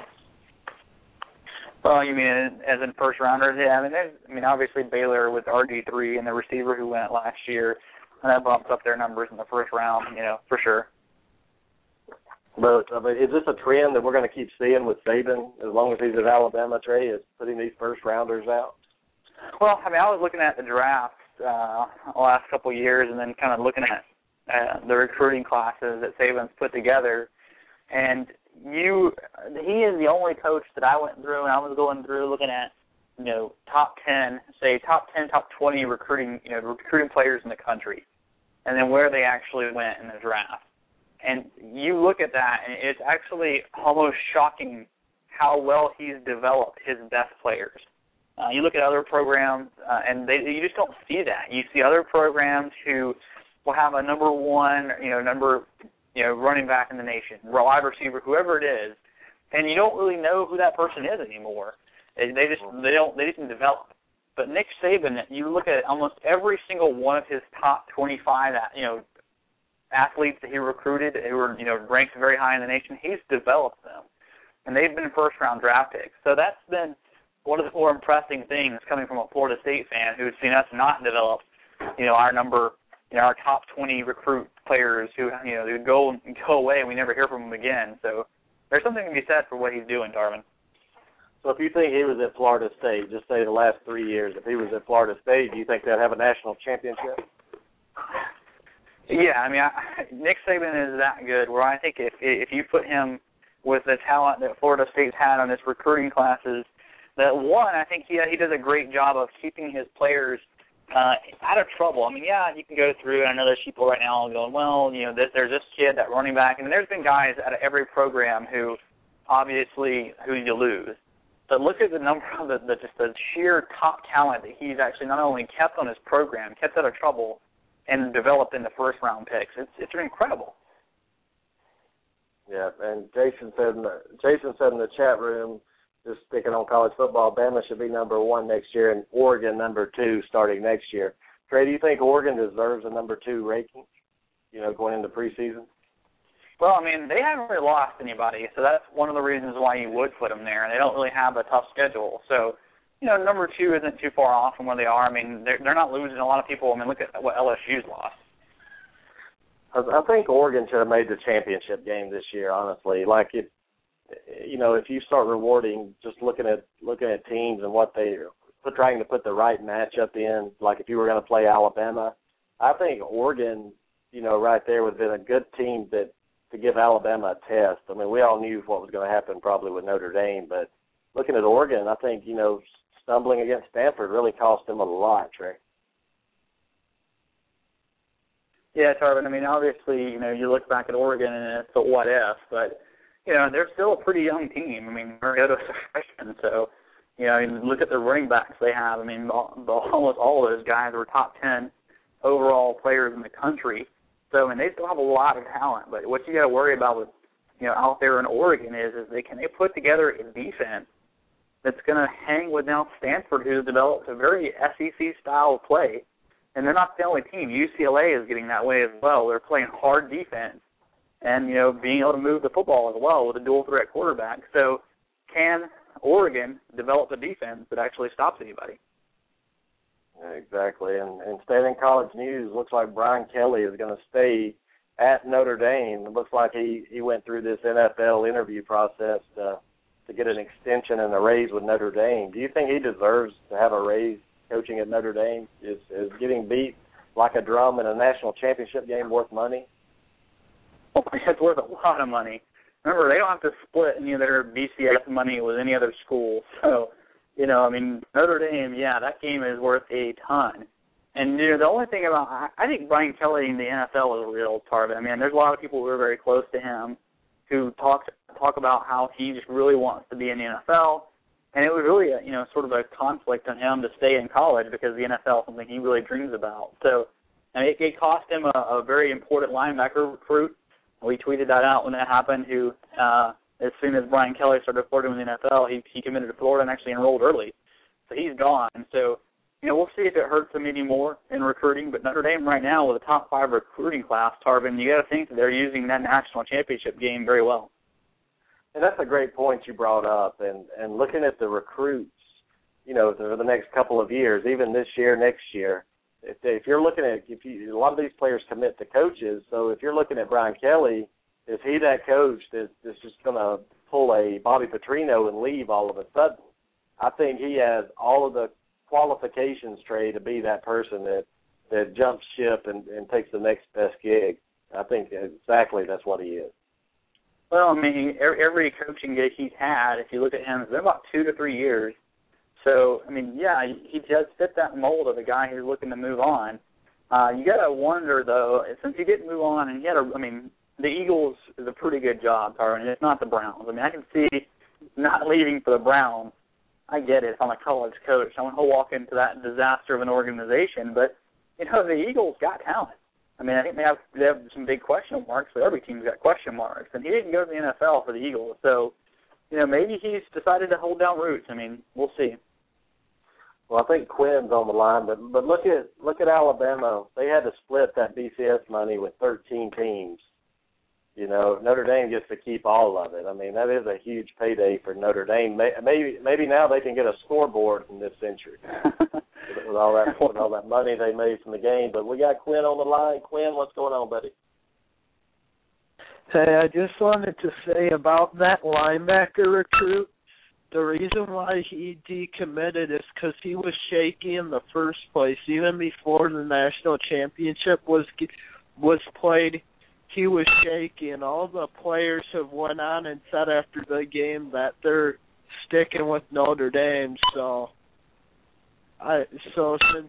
Speaker 3: Well, you mean as in first rounders? Yeah, I mean, I mean, obviously Baylor with R G three and the receiver who went last year, and that bumps up their numbers in the first round, you know, for sure.
Speaker 2: But I mean, is this a trend that we're going to keep seeing with Saban as long as he's at Alabama, Trey, is putting these first rounders out?
Speaker 3: Well, I mean, I was looking at the draft uh, the last couple of years and then kind of looking at uh, the recruiting classes that Saban's put together, and You, he is the only coach that I went through, and I was going through looking at, you know, top ten, say top ten, top twenty recruiting, you know, recruiting players in the country, and then where they actually went in the draft. And you look at that, and it's actually almost shocking how well he's developed his best players. Uh, you look at other programs, uh, and they, you just don't see that. You see other programs who will have a number one, you know, number. you know, running back in the nation, wide receiver, whoever it is, and you don't really know who that person is anymore. They just they don't they didn't develop. But Nick Saban, you look at almost every single one of his top twenty-five, you know, athletes that he recruited who were, you know, ranked very high in the nation. He's developed them, and they've been first round draft picks. So that's been one of the more impressive things coming from a Florida State fan who's seen us not develop, you know, our number. You know, our top twenty recruit players who, you know, they go and go away and we never hear from them again. So there's something to be said for what he's doing, Darwin.
Speaker 2: So if you think he was at Florida State, just say the last three years, if he was at Florida State, do you think they'd have a national championship?
Speaker 3: Yeah, I mean, I, Nick Saban is that good. Where I think if if you put him with the talent that Florida State's had on its recruiting classes, that one, I think he he does a great job of keeping his players uh, out of trouble. I mean, yeah, you can go through, and I know there's people right now going, well, you know, this, there's this kid, that running back, and there's been guys out of every program who obviously who you lose. But look at the number of the, the just the sheer top talent that he's actually not only kept on his program, kept out of trouble, and developed into first round picks. It's it's incredible.
Speaker 2: Yeah, and Jason said in the, Jason said in the chat room, just sticking on college football, Bama should be number one next year and Oregon number two starting next year. Trey, do you think Oregon deserves a number two ranking, you know, going into preseason?
Speaker 3: Well, I mean, they haven't really lost anybody, so that's one of the reasons why you would put them there. And they don't really have a tough schedule. So, you know, number two isn't too far off from where they are. I mean, they're, they're not losing a lot of people. I mean, look at what L S U's lost.
Speaker 2: I think Oregon should have made the championship game this year, honestly. Like, it, you know, if you start rewarding just looking at looking at teams and what they're trying to put the right matchup in, like if you were going to play Alabama, I think Oregon, you know, right there would have been a good team that to give Alabama a test. I mean, we all knew what was going to happen probably with Notre Dame, but looking at Oregon, I think, you know, stumbling against Stanford really cost them a lot, Trey.
Speaker 3: Yeah, Tarvin, I mean, obviously, you know, you look back at Oregon and it's a what if, but, you know, they're still a pretty young team. I mean, Mariota's a freshman, so, you know, I mean, look at the running backs they have. I mean, almost all of those guys were top ten overall players in the country. So, I mean, they still have a lot of talent, but what you got to worry about with, you know, out there in Oregon is, is they can they put together a defense that's going to hang with now Stanford, who's developed a very S E C style of play. And they're not the only team. U C L A is getting that way as well. They're playing hard defense and, you know, being able to move the football as well with a dual threat quarterback. So can Oregon develop a defense that actually stops anybody?
Speaker 2: Exactly. And, and staying in college news, looks like Brian Kelly is going to stay at Notre Dame. It looks like he, he went through this N F L interview process to, to get an extension and a raise with Notre Dame. Do you think he deserves to have a raise coaching at Notre Dame? Is, is getting beat like a drum in a national championship game worth money?
Speaker 3: Oh, it's worth a lot of money. Remember, they don't have to split any of their B C S money with any other school. So, you know, I mean, Notre Dame, yeah, that game is worth a ton. And, you know, the only thing about, I think Brian Kelly in the N F L is a real target. I mean, there's a lot of people who are very close to him who talk talk about how he just really wants to be in the N F L. And it was really, a, you know, sort of a conflict on him to stay in college because the N F L is something he really dreams about. So, I mean, it, it cost him a, a very important linebacker recruit. We tweeted that out when that happened, who, uh, as soon as Brian Kelly started flirting with the N F L, he, he committed to Florida and actually enrolled early. So he's gone. So, you know, we'll see if it hurts him any more in recruiting. But Notre Dame right now with a top five recruiting class, Tarvin, you got to think that they're using that national championship game very well.
Speaker 2: And that's a great point you brought up. And, and looking at the recruits, you know, for the next couple of years, even this year, next year, if, they, if you're looking at, if you, a lot of these players commit to coaches. So if you're looking at Brian Kelly, is he that coach that, that's just going to pull a Bobby Petrino and leave all of a sudden? I think he has all of the qualifications, Trey, to be that person that, that jumps ship and, and takes the next best gig. I think exactly that's what he is.
Speaker 3: Well, I mean, every coaching gig he's had, if you look at him, it's been about two to three years. So, I mean, yeah, he does fit that mold of a guy who's looking to move on. Uh, you got to wonder, though, since he didn't move on, and he had a, I mean, the Eagles is a pretty good job, Tarvin. It's not the Browns. I mean, I can see not leaving for the Browns. I get it. If I'm a college coach, I want to walk into that disaster of an organization. But, you know, the Eagles got talent. I mean, I think they have they have some big question marks, but every team's got question marks. And he didn't go to the N F L for the Eagles. So, you know, maybe he's decided to hold down roots. I mean, we'll see.
Speaker 2: Well, I think Quinn's on the line, but but look at look at Alabama. They had to split that B C S money with thirteen teams. You know, Notre Dame gets to keep all of it. I mean, that is a huge payday for Notre Dame. Maybe maybe now they can get a scoreboard in this century with, with all that with all that money they made from the game. But we got Quinn on the line. Quinn, what's going on, buddy?
Speaker 4: Hey, I just wanted to say about that linebacker recruit, the reason why he decommitted is because he was shaky in the first place. Even before the national championship was was played, he was shaky, and all the players have went on and said after the game that they're sticking with Notre Dame. So, I so since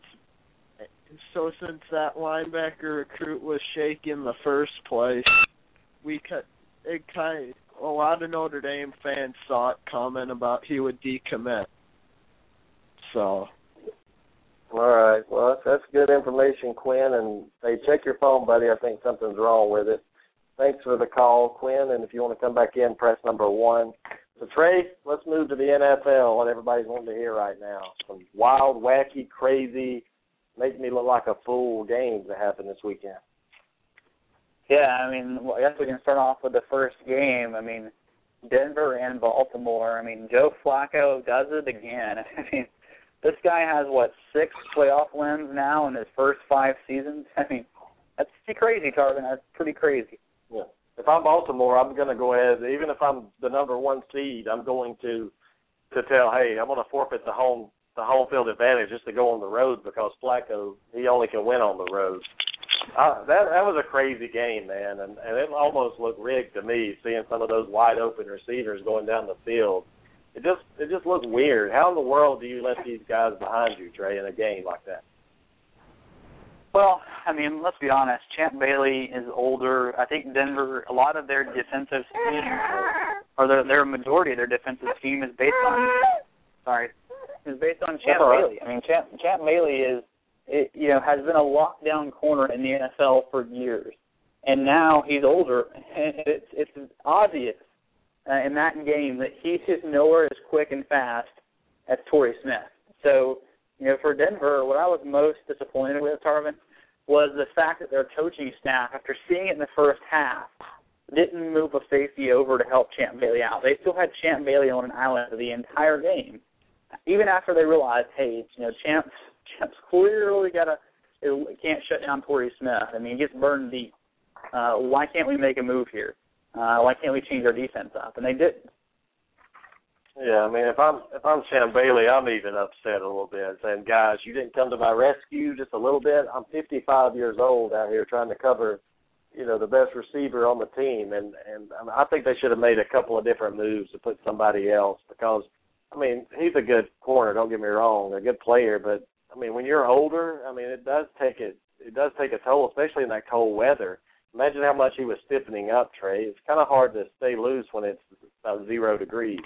Speaker 4: so since that linebacker recruit was shaky in the first place, we cut it kind. A lot of Notre Dame fans saw it coming about he would decommit. So.
Speaker 2: All right. Well, that's, that's good information, Quinn. And hey, check your phone, buddy. I think something's wrong with it. Thanks for the call, Quinn. And if you want to come back in, press number one. So, Trey, let's move to the N F L, what everybody's wanting to hear right now. Some wild, wacky, crazy, make me look like a fool games that happened this weekend.
Speaker 3: Yeah, I mean, well, I guess we can start off with the first game. I mean, Denver and Baltimore. I mean, Joe Flacco does it again. I mean, this guy has, what, six playoff wins now in his first five seasons? I mean, that's pretty crazy, Tarvin. That's pretty crazy.
Speaker 2: Yeah. If I'm Baltimore, I'm going to go ahead, even if I'm the number one seed, I'm going to to tell, hey, I'm going to forfeit the home the home field advantage just to go on the road because Flacco, he only can win on the road. Uh, that that was a crazy game, man, and, and it almost looked rigged to me, seeing some of those wide open receivers going down the field. It just it just looked weird. How in the world do you let these guys behind you, Trey, in a game like that?
Speaker 3: Well, I mean, let's be honest. Champ Bailey is older. I think Denver, a lot of their defensive scheme, or their, their majority of their defensive scheme is based on, sorry, is based on Champ
Speaker 2: right.
Speaker 3: Bailey. I mean, Champ Champ Bailey is. It, you know, has been a lockdown corner in the N F L for years, and now he's older, and it's it's obvious uh, in that game that he's just nowhere as quick and fast as Torrey Smith. So, you know, for Denver, what I was most disappointed with, Tarvin, was the fact that their coaching staff, after seeing it in the first half, didn't move a safety over to help Champ Bailey out. They still had Champ Bailey on an island for the entire game, even after they realized, hey, you know, Champ's Champ's clearly got a can't shut down Torrey Smith. I mean, he gets burned deep. Uh, why can't we make a move here? Uh, why can't we change our defense up? And they didn't.
Speaker 2: Yeah, I mean, if I'm if I'm Champ Bailey, I'm even upset a little bit, saying, guys, you didn't come to my rescue just a little bit. I'm fifty-five years old out here trying to cover, you know, the best receiver on the team, and and I think they should have made a couple of different moves to put somebody else because, I mean, he's a good corner. Don't get me wrong, a good player, but I mean, when you're older, I mean, it does take it. It does take a toll, especially in that cold weather. Imagine how much he was stiffening up, Trey. It's kind of hard to stay loose when it's about zero degrees.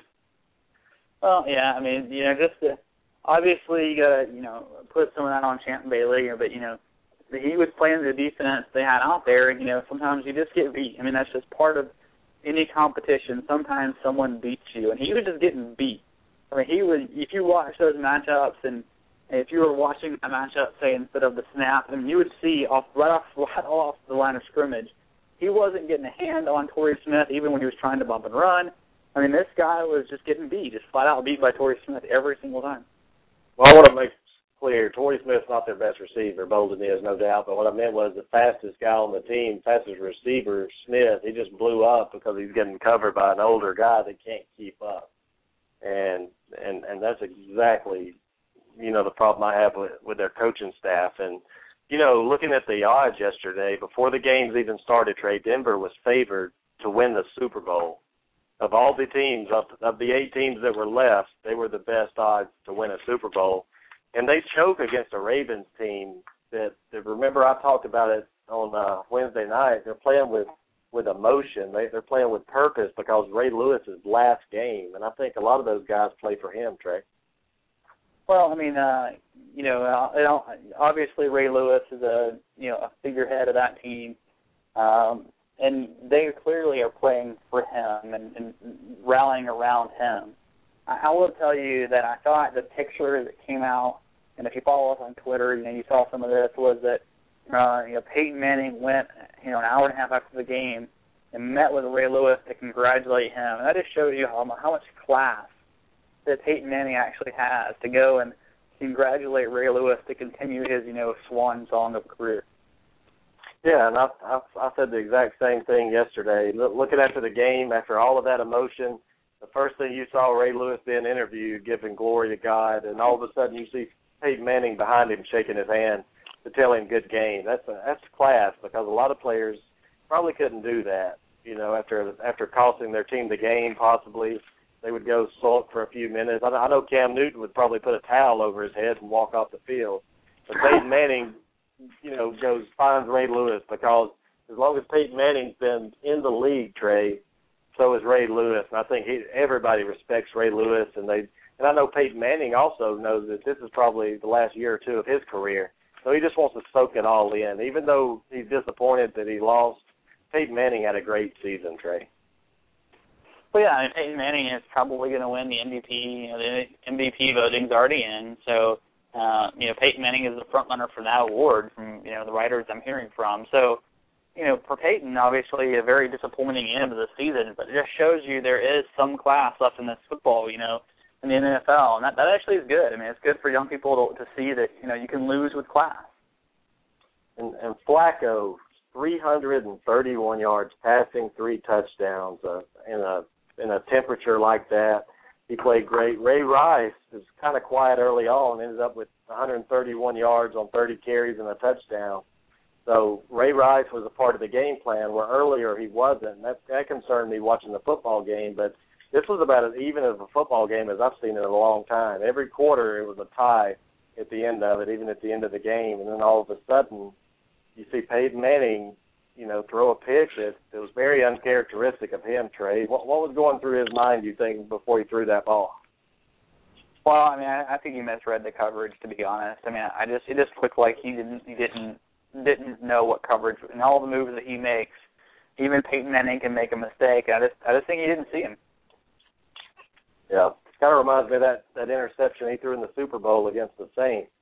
Speaker 3: Well, yeah, I mean, you know, just to, obviously you gotta, you know, put some of that on Champ Bailey, but you know, he was playing the defense they had out there, and you know, sometimes you just get beat. I mean, that's just part of any competition. Sometimes someone beats you, and he was just getting beat. I mean, he was. If you watch those matchups and if you were watching a matchup, say, instead of the snap, and you would see off right off, right off the line of scrimmage, he wasn't getting a hand on Torrey Smith even when he was trying to bump and run. I mean, this guy was just getting beat, just flat out beat by Torrey Smith every single time.
Speaker 2: Well, I want to make clear, Torrey Smith's not their best receiver. Bolden is, no doubt, but what I meant was the fastest guy on the team, fastest receiver, Smith, he just blew up because he's getting covered by an older guy that can't keep up. And and and that's exactly, you know, the problem I have with, with their coaching staff. And, you know, looking at the odds yesterday, before the games even started, Trey, Denver was favored to win the Super Bowl. Of all the teams, of, of the eight teams that were left, they were the best odds to win a Super Bowl. And they choke against a Ravens team that, that remember I talked about it on uh, Wednesday night. They're playing with, with emotion. They, they're playing with purpose because Ray Lewis's last game. And I think a lot of those guys play for him, Trey.
Speaker 3: Well, I mean, uh, you know, uh, obviously Ray Lewis is a, you know, a figurehead of that team, um, and they clearly are playing for him and, and rallying around him. I, I will tell you that I thought the picture that came out, and if you follow us on Twitter, you know, you saw some of this, was that uh, you know, Peyton Manning went, you know, an hour and a half after the game and met with Ray Lewis to congratulate him, and that just shows you how, how much class that Peyton Manning actually has to go and congratulate Ray Lewis to continue his, you know, swan song of career.
Speaker 2: Yeah, and I, I, I said the exact same thing yesterday. Look, looking after the game, after all of that emotion, the first thing you saw Ray Lewis being interviewed, giving glory to God, and all of a sudden you see Peyton Manning behind him shaking his hand. to tell him good game. That's a, that's class, because a lot of players probably couldn't do that. You know, after after costing their team the game, possibly they would go sulk for a few minutes. I, I know Cam Newton would probably put a towel over his head and walk off the field. But Peyton Manning, you know, goes finds Ray Lewis, because as long as Peyton Manning's been in the league, Trey, so is Ray Lewis. And I think he, everybody respects Ray Lewis, and they and I know Peyton Manning also knows that this is probably the last year or two of his career. So he just wants to soak it all in. Even though he's disappointed that he lost, Peyton Manning had a great season, Trey.
Speaker 3: Well, yeah, I mean, Peyton Manning is probably going to win the M V P. You know, the M V P voting's already in, so uh, you know, Peyton Manning is the front runner for that award from you know the writers I'm hearing from. So, you know, for Peyton, obviously a very disappointing end of the season, but it just shows you there is some class left in this football, you know, in the N F L, and that that actually is good. I mean, it's good for young people to to see that you know you can lose with class.
Speaker 2: And, and Flacco, three hundred thirty-one yards passing, three touchdowns uh, in a in a temperature like that. He played great. Ray Rice was kind of quiet early on, ended up with one hundred thirty-one yards on thirty carries and a touchdown. So Ray Rice was a part of the game plan, where earlier he wasn't. That, that concerned me watching the football game, but this was about as even of a football game as I've seen in a long time. Every quarter it was a tie at the end of it, even at the end of the game, and then all of a sudden you see Peyton Manning, you know, throw a pick that it was very uncharacteristic of him, Trey. What, what was going through his mind, you think, before he threw that ball?
Speaker 3: Well, I mean, I, I think he misread the coverage, to be honest. I mean, I just it just looked like he didn't he didn't didn't know what coverage, and all the moves that he makes, even Peyton Manning can make a mistake. I just I just think he didn't see him.
Speaker 2: Yeah, kind of reminds me of that that interception he threw in the Super Bowl against the Saints.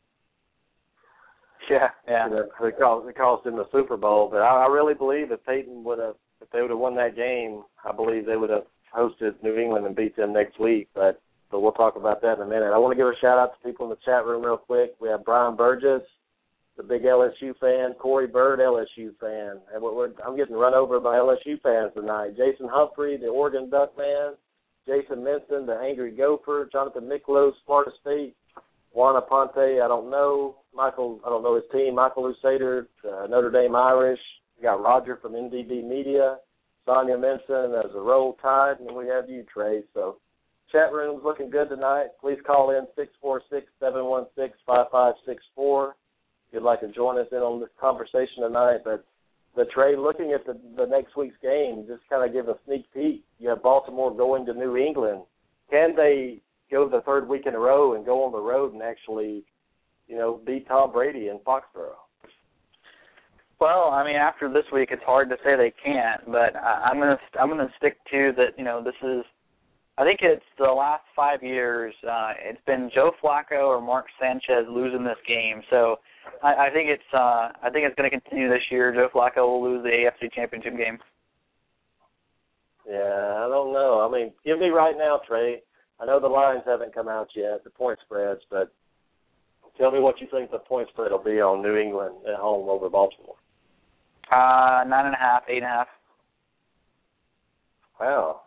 Speaker 3: Yeah, yeah.
Speaker 2: It cost, it cost him the Super Bowl, but I, I really believe if Peyton would have, if they would have won that game, I believe they would have hosted New England and beat them next week. But but we'll talk about that in a minute. I want to give a shout out to people in the chat room real quick. We have Brian Burgess, the big L S U fan. Corey Bird, L S U fan. And we're, we're, I'm getting run over by L S U fans tonight. Jason Humphrey, the Oregon Duck man. Jason Minson, the Angry Gopher. Jonathan Miklos, Florida State. Juan Aponte, I don't know. Michael, I don't know his team. Michael Lusader, uh, Notre Dame Irish. We got Roger from M D B Media. Sonia Minson as a Roll Tide, and we have you, Trey. So chat room's looking good tonight. Please call in six four six, seven one six, five five six four if you'd like to join us in on this conversation tonight. But, but Trey, looking at the, the next week's game, just kind of give a sneak peek. You have Baltimore going to New England. Can they go the third week in a row and go on the road and actually, you know, beat Tom Brady in Foxborough?
Speaker 3: Well, I mean, after this week, it's hard to say they can't, but I, I'm gonna I'm gonna stick to that. You know, this is, I think it's the last five years. Uh, it's been Joe Flacco or Mark Sanchez losing this game. So I, I think it's uh, I think it's going to continue this year. Joe Flacco will lose the A F C Championship game.
Speaker 2: Yeah, I don't know. I mean, give me right now, Trey. I know the lines haven't come out yet, the point spreads, but tell me what you think the point spread will be on New England at home over Baltimore.
Speaker 3: Uh, nine and a half, eight and a half.
Speaker 2: Wow.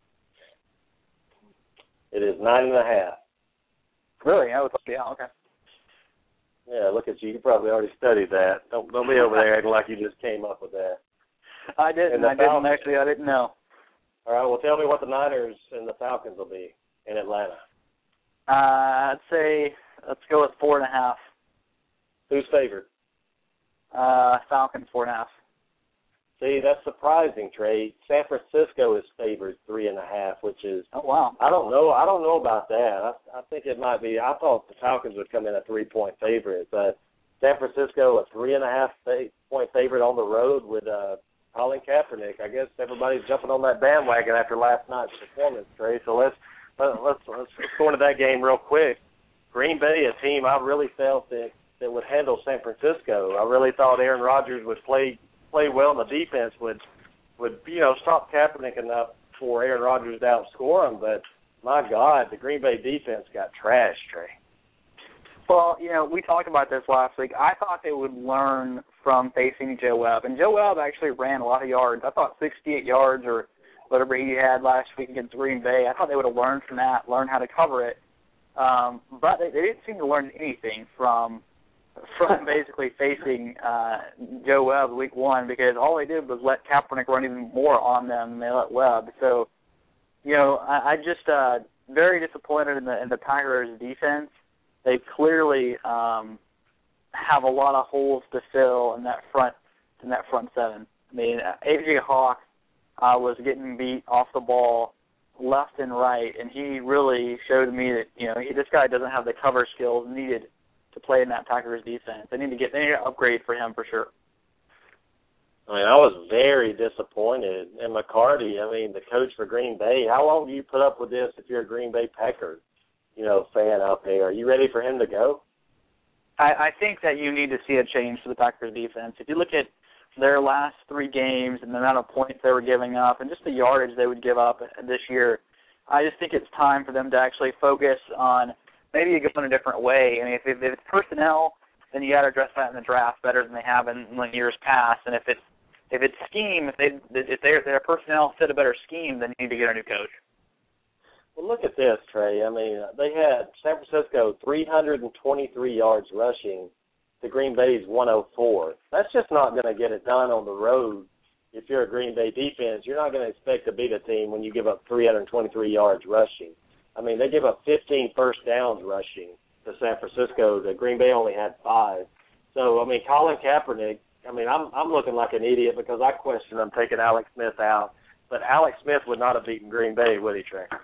Speaker 2: It is nine and a half.
Speaker 3: Really? I would, yeah, okay.
Speaker 2: Yeah, look at you. You probably already studied that. Don't don't be over there acting like you just came up with that.
Speaker 3: I didn't. I didn't actually. I didn't know.
Speaker 2: All right. Well, tell me what the Niners and the Falcons will be in Atlanta.
Speaker 3: Uh, I'd say let's go with four and a half.
Speaker 2: Who's favored?
Speaker 3: Uh, Falcons four and a half.
Speaker 2: See, that's surprising, Trey. San Francisco is favored three and a half, which is
Speaker 3: oh wow.
Speaker 2: I don't know. I don't know about that. I, I think it might be. I thought the Falcons would come in a three-point favorite, but San Francisco a three and a half point favorite on the road with uh, Colin Kaepernick. I guess everybody's jumping on that bandwagon after last night's performance, Trey. So let's let's let's, let's go into that game real quick. Green Bay, a team I really felt that that would handle San Francisco. I really thought Aaron Rodgers would play. play well, and the defense would, would you know, stop Kaepernick enough for Aaron Rodgers to outscore him. But, my God, the Green Bay defense got trashed, Trey.
Speaker 3: Well, you know, we talked about this last week. I thought they would learn from facing Joe Webb. And Joe Webb actually ran a lot of yards. I thought sixty-eight yards or whatever he had last week against Green Bay. I thought they would have learned from that, learned how to cover it. Um, but they, they didn't seem to learn anything from front basically facing uh, Joe Webb week one because all they did was let Kaepernick run even more on them than they let Webb. So, you know, I, I just uh, very disappointed in the in the Packers defense. They clearly um, have a lot of holes to fill in that front in that front seven. I mean, A J Hawk uh, was getting beat off the ball left and right, and he really showed me that, you know, he, this guy doesn't have the cover skills needed to play in that Packers defense. They need to get they need to upgrade for him for sure.
Speaker 2: I mean, I was very disappointed in McCarty. I mean, the coach for Green Bay. How long do you put up with this if you're a Green Bay Packer, you know, fan out there? Are you ready for him to go?
Speaker 3: I, I think that you need to see a change to the Packers defense. If you look at their last three games and the amount of points they were giving up and just the yardage they would give up this year, I just think it's time for them to actually focus on maybe going a different way. I mean, if, if it's personnel, then you got to address that in the draft better than they have in, in years past. And if it's if it's scheme, if they if their their personnel fit a better scheme, then you need to get a new coach.
Speaker 2: Well, look at this, Trey. I mean, they had San Francisco three hundred twenty-three yards rushing to Green Bay's one oh four. That's just not going to get it done on the road. If you're a Green Bay defense, you're not going to expect to beat a team when you give up three hundred twenty-three yards rushing. I mean, they give up fifteen first downs rushing to San Francisco. The Green Bay only had five. So, I mean, Colin Kaepernick, I mean, I'm I'm looking like an idiot because I question them taking Alex Smith out. But Alex Smith would not have beaten Green Bay, would he, Trey?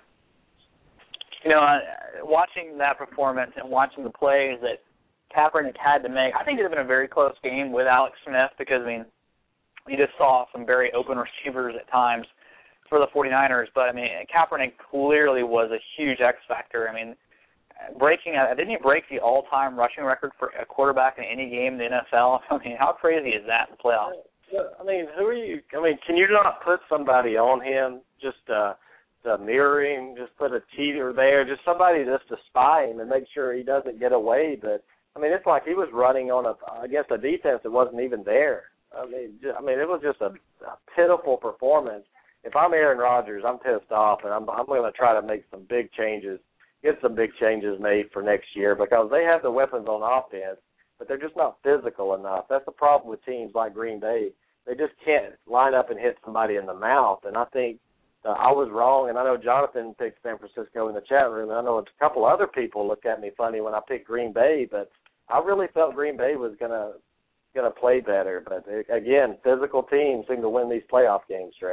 Speaker 3: You know, uh, watching that performance and watching the plays that Kaepernick had to make, I think it would have been a very close game with Alex Smith because, I mean, you just saw some very open receivers at times for the 49ers. But, I mean, Kaepernick clearly was a huge X factor. I mean, breaking, uh, didn't he break the all-time rushing record for a quarterback in any game in the N F L? I mean, how crazy is that in the playoffs?
Speaker 2: I mean, who are you? I mean, can you not put somebody on him, just uh, to mirror him, just put a cheater there, just somebody just to spy him and make sure he doesn't get away? But, I mean, it's like he was running on a against a defense that wasn't even there. I mean, just, I mean, it was just a, a pitiful performance. If I'm Aaron Rodgers, I'm pissed off, and I'm I'm going to try to make some big changes. Get some big changes made for next year because they have the weapons on offense, but they're just not physical enough. That's the problem with teams like Green Bay. They just can't line up and hit somebody in the mouth. And I think uh, I was wrong, and I know Jonathan picked San Francisco in the chat room, and I know a couple other people looked at me funny when I picked Green Bay, but I really felt Green Bay was going to going to play better. But, again, physical teams seem to win these playoff games, Trey.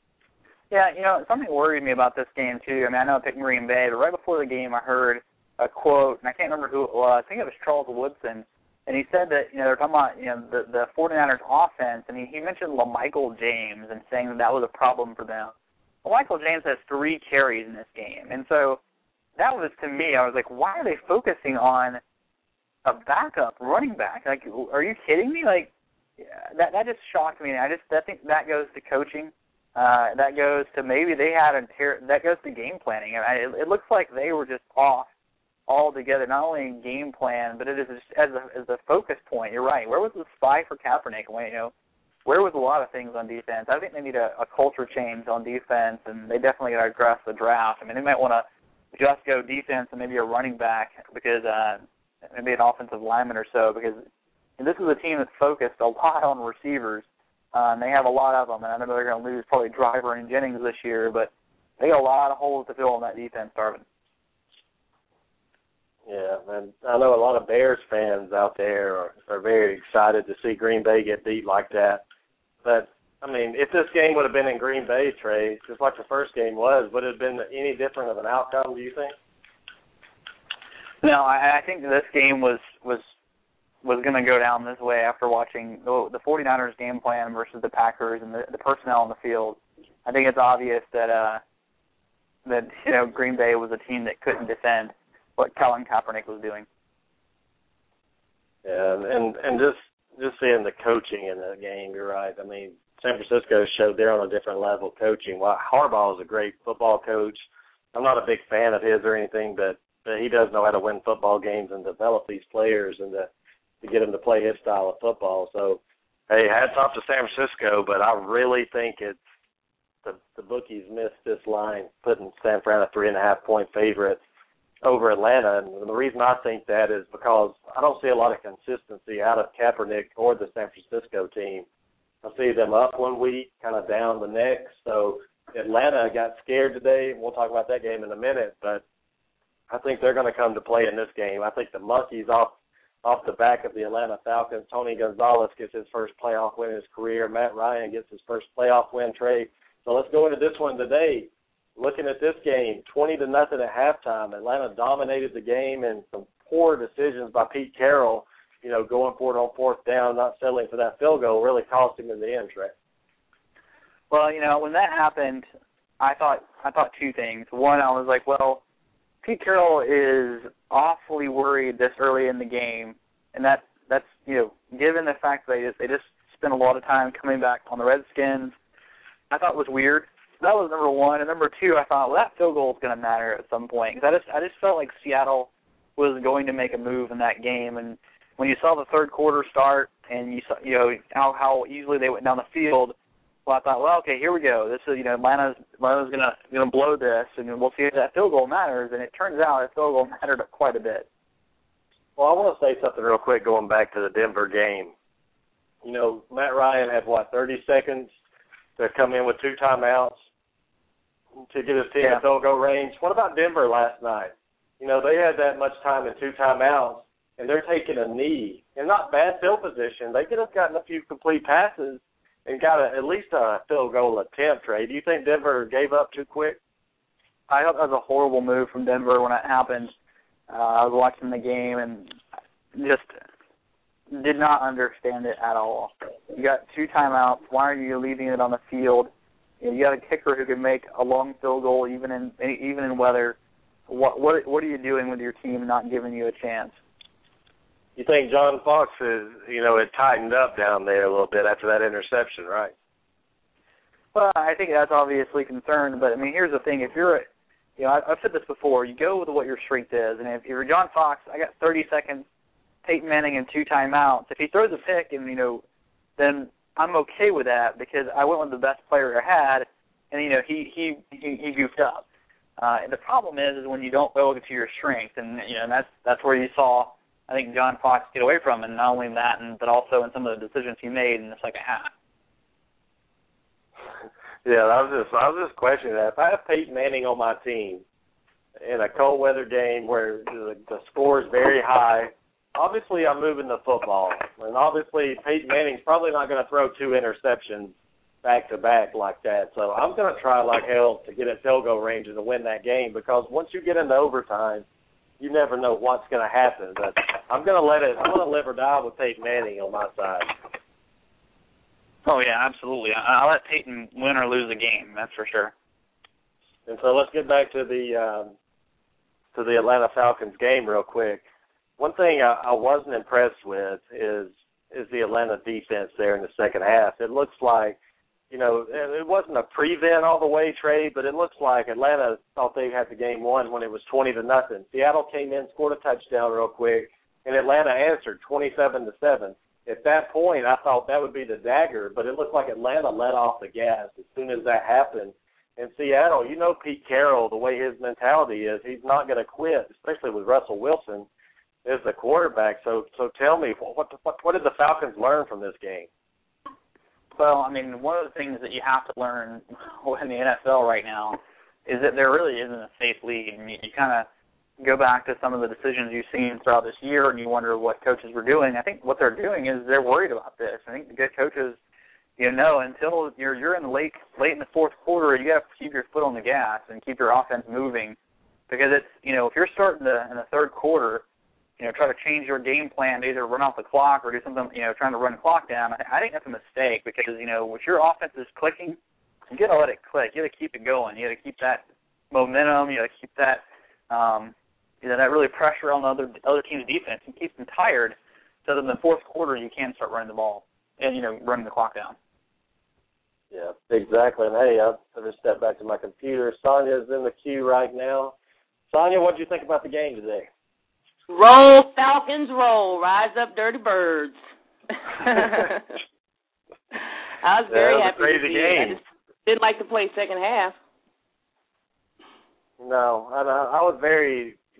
Speaker 3: Yeah, you know, something worried me about this game, too. I mean, I know I picked Green Bay, but right before the game I heard a quote, and I can't remember who it was. I think it was Charles Woodson, and he said that, you know, they're talking about, you know, the, the 49ers offense, and he, he mentioned LaMichael James and saying that that was a problem for them. LaMichael James has three carries in this game, and so that was, to me, I was like, why are they focusing on a backup running back? Like, are you kidding me? Like, that that just shocked me, and I just I think that goes to coaching. Uh, that goes to maybe they had a ter- that goes to game planning. I, it, it looks like they were just off altogether, not only in game plan, but it is just as a as a focus point. You're right. Where was the spy for Kaepernick? When, you know, where was a lot of things on defense? I think they need a, a culture change on defense, and they definitely got to address the draft. I mean, they might want to just go defense and maybe a running back because uh, maybe an offensive lineman or so because this is a team that's focused a lot on receivers. Uh, and they have a lot of them, and I know they're going to lose probably Driver and Jennings this year, but they got a lot of holes to fill in that defense, Darvin.
Speaker 2: Yeah, and I know a lot of Bears fans out there are, are very excited to see Green Bay get beat like that. But, I mean, if this game would have been in Green Bay, Trey, just like the first game was, would it have been any different of an outcome, do you think?
Speaker 3: No, I, I think this game was was – was going to go down this way after watching the, the 49ers game plan versus the Packers and the, the personnel on the field. I think it's obvious that uh, that you know Green Bay was a team that couldn't defend what Colin Kaepernick was doing.
Speaker 2: Yeah, and and just just seeing the coaching in the game, you're right. I mean, San Francisco showed they're on a different level coaching. Well, Harbaugh is a great football coach. I'm not a big fan of his or anything, but, but he does know how to win football games and develop these players and to to get him to play his style of football. So, hey, hats off to San Francisco, but I really think it's the, the bookies missed this line, putting San Fran a three and a half point favorite. over Atlanta. And the reason I think that is because I don't see a lot of consistency out of Kaepernick or the San Francisco team. I see them up one week, kind of down the next. So Atlanta got scared today. We'll talk about that game in a minute, but I think they're going to come to play in this game. I think the Monkeys off off the back of the Atlanta Falcons. Tony Gonzalez gets his first playoff win in his career. Matt Ryan gets his first playoff win, Trey. So let's go into this one today. Looking at this game, twenty to nothing at halftime. Atlanta dominated the game, and some poor decisions by Pete Carroll, you know, going for it on fourth down, not settling for that field goal, really cost him in the end, Trey.
Speaker 3: Well, you know, when that happened, I thought I thought two things. One, I was like, well, Pete Carroll is awfully worried this early in the game, and that that's you know, given the fact that they just they just spent a lot of time coming back on the Redskins, I thought it was weird. That was number one, and number two, I thought, well, that field goal is going to matter at some point, because I just I just felt like Seattle was going to make a move in that game, and when you saw the third quarter start, and you saw you know how how easily they went down the field. Well, I thought, well, okay, here we go. This is, you know, Atlanta's Atlanta's gonna gonna blow this, and we'll see if that field goal matters. And it turns out that field goal mattered quite a bit.
Speaker 2: Well, I want to say something real quick going back to the Denver game. You know, Matt Ryan had what thirty seconds to come in with two timeouts to get his team
Speaker 3: yeah.
Speaker 2: in field goal range. What about Denver last night? You know, they had that much time and two timeouts, and they're taking a knee and not bad field position. They could have gotten a few complete passes and got a, at least a field goal attempt, Trey. Do you think Denver gave up too quick?
Speaker 3: I thought that was a horrible move from Denver when it happened. Uh, I was watching the game and just did not understand it at all. You got two timeouts. Why are you leaving it on the field? You got a kicker who can make a long field goal even in even in weather. What what what are you doing with your team not giving you a chance?
Speaker 2: You think John Fox is, you know, it tightened up down there a little bit after that interception, right?
Speaker 3: Well, I think that's obviously concerned, but I mean, here's the thing: if you're, you know, I've said this before, you go with what your strength is, and if you're John Fox, I got thirty seconds, Peyton Manning and two timeouts. If he throws a pick, and you know, then I'm okay with that because I went with the best player I had, and you know, he he he, he goofed up. Uh, and the problem is, is when you don't go to your strength, and you know, and that's that's where you saw, I think, John Fox get away from, and not only that, and, but also in some of the decisions he made in the second half.
Speaker 2: Yeah, I was just I was just questioning that. If I have Peyton Manning on my team in a cold weather game where the, the score is very high, obviously I'm moving the football, and obviously Peyton Manning's probably not going to throw two interceptions back to back like that. So I'm going to try like hell to get at field goal range and to win that game, because once you get into overtime, you never know what's going to happen. But I'm going to let it. I'm going to live or die with Peyton Manning on my side.
Speaker 3: Oh yeah, absolutely. I'll let Peyton win or lose a game. That's for sure.
Speaker 2: And so let's get back to the um, to the Atlanta Falcons game real quick. One thing I, I wasn't impressed with is is the Atlanta defense there in the second half. It looks like, you know, it wasn't a prevent all the way, Trey, but it looks like Atlanta thought they had the game won when it was twenty to nothing. Seattle came in, scored a touchdown real quick, and Atlanta answered twenty-seven to seven. At that point, I thought that would be the dagger, but it looked like Atlanta let off the gas as soon as that happened. And Seattle, you know Pete Carroll, the way his mentality is, he's not going to quit, especially with Russell Wilson as the quarterback. So, so tell me, what, what what did the Falcons learn from this game?
Speaker 3: Well, I mean, one of the things that you have to learn in the N F L right now is that there really isn't a safe lead. I mean, you kind of go back to some of the decisions you've seen throughout this year, and you wonder what coaches were doing. I think what they're doing is they're worried about this. I think the good coaches, you know, until you're you're in the late late in the fourth quarter, you got to keep your foot on the gas and keep your offense moving, because it's, you know, if you're starting the, in the third quarter, you know, try to change your game plan to either run off the clock or do something, you know, trying to run the clock down. I, I think that's a mistake, because, you know, if your offense is clicking, you got to let it click. You got to keep it going. You got to keep that momentum. You got to keep that. Um, You know, that really pressure on the other other team's defense and keeps them tired, so that in the fourth quarter you can start running the ball and, you know, running the clock down.
Speaker 2: Yeah, exactly. And, hey, I'll just step back to my computer. Sonia's in the queue right now. Sonia, what did you think about the game today?
Speaker 5: Roll, Falcons, roll. Rise up, dirty birds. I was very
Speaker 2: yeah,
Speaker 5: happy
Speaker 2: was a crazy
Speaker 5: to see
Speaker 2: game.
Speaker 5: it. I just didn't like to play second half.
Speaker 2: No, I, I was very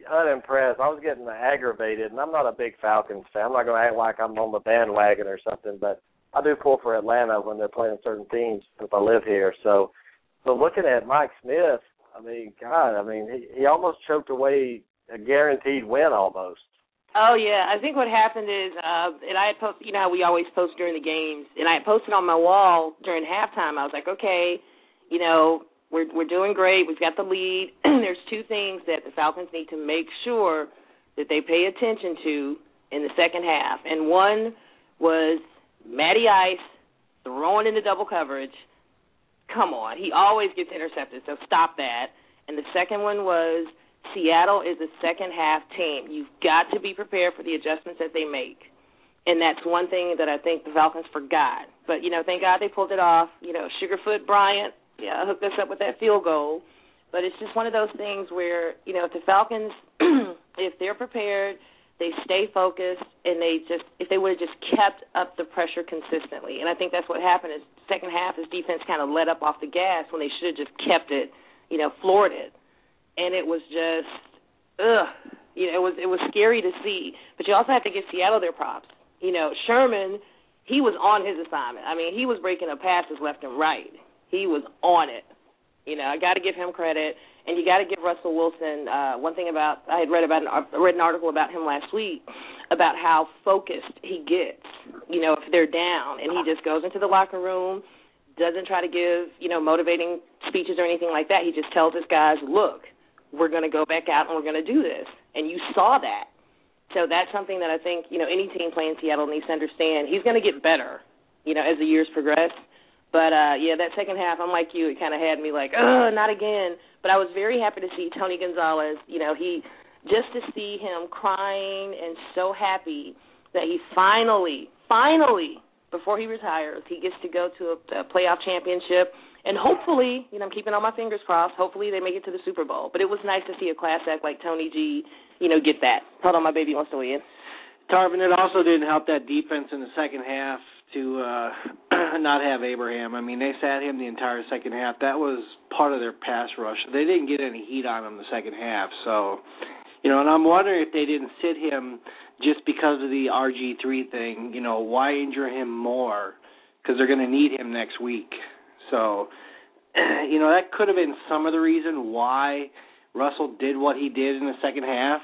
Speaker 2: unimpressed. I was getting aggravated, and I'm not a big Falcons fan. I'm not going to act like I'm on the bandwagon or something, but I do pull for Atlanta when they're playing certain teams since I live here. So, so looking at Mike Smith, I mean, God, I mean, he, he almost choked away a guaranteed win almost.
Speaker 5: Oh, yeah. I think what happened is, uh, and I had posted, you know how we always post during the games, and I had posted on my wall during halftime. I was like, okay, you know, we're we're doing great. We've got the lead. There's two things that the Falcons need to make sure that they pay attention to in the second half. And one was Matty Ice throwing into double coverage. Come on. He always gets intercepted, so stop that. And the second one was Seattle is a second-half team. You've got to be prepared for the adjustments that they make. And that's one thing that I think the Falcons forgot. But, you know, thank God they pulled it off. You know, Sugarfoot Bryant, yeah, hooked us up with that field goal. But it's just one of those things where, you know, if the Falcons, if they're prepared, they stay focused, and they just, if they would have just kept up the pressure consistently. And I think that's what happened is second half, his defense kind of let up off the gas when they should have just kept it, you know, floored it. And it was just, ugh, you know, it was it was scary to see. But you also have to give Seattle their props. You know, Sherman, he was on his assignment. I mean, he was breaking up passes left and right. He was on it. You know, I got to give him credit. And you got to give Russell Wilson uh, one thing about, I had read about an, I read an article about him last week about how focused he gets, you know, if they're down. And he just goes into the locker room, doesn't try to give, you know, motivating speeches or anything like that. He just tells his guys, look, we're going to go back out and we're going to do this. And you saw that. So that's something that I think, you know, any team playing Seattle needs to understand. He's going to get better, you know, as the years progress. But, uh, yeah, that second half, I'm like you, it kind of had me like, oh, not again. But I was very happy to see Tony Gonzalez, you know, he just to see him crying and so happy that he finally, finally, before he retires, he gets to go to a, a playoff championship. And hopefully, you know, I'm keeping all my fingers crossed, hopefully they make it to the Super Bowl. But it was nice to see a class act like Tony G, you know, get that. Hold on, my baby wants to weigh in.
Speaker 6: Tarvin, it also didn't help that defense in the second half to uh, not have Abraham. I mean, they sat him the entire second half. That was part of their pass rush. They didn't get any heat on him the second half. So, you know, and I'm wondering if they didn't sit him just because of the R G three thing. You know, why injure him more? Because they're going to need him next week. So, you know, that could have been some of the reason why Russell did what he did in the second half.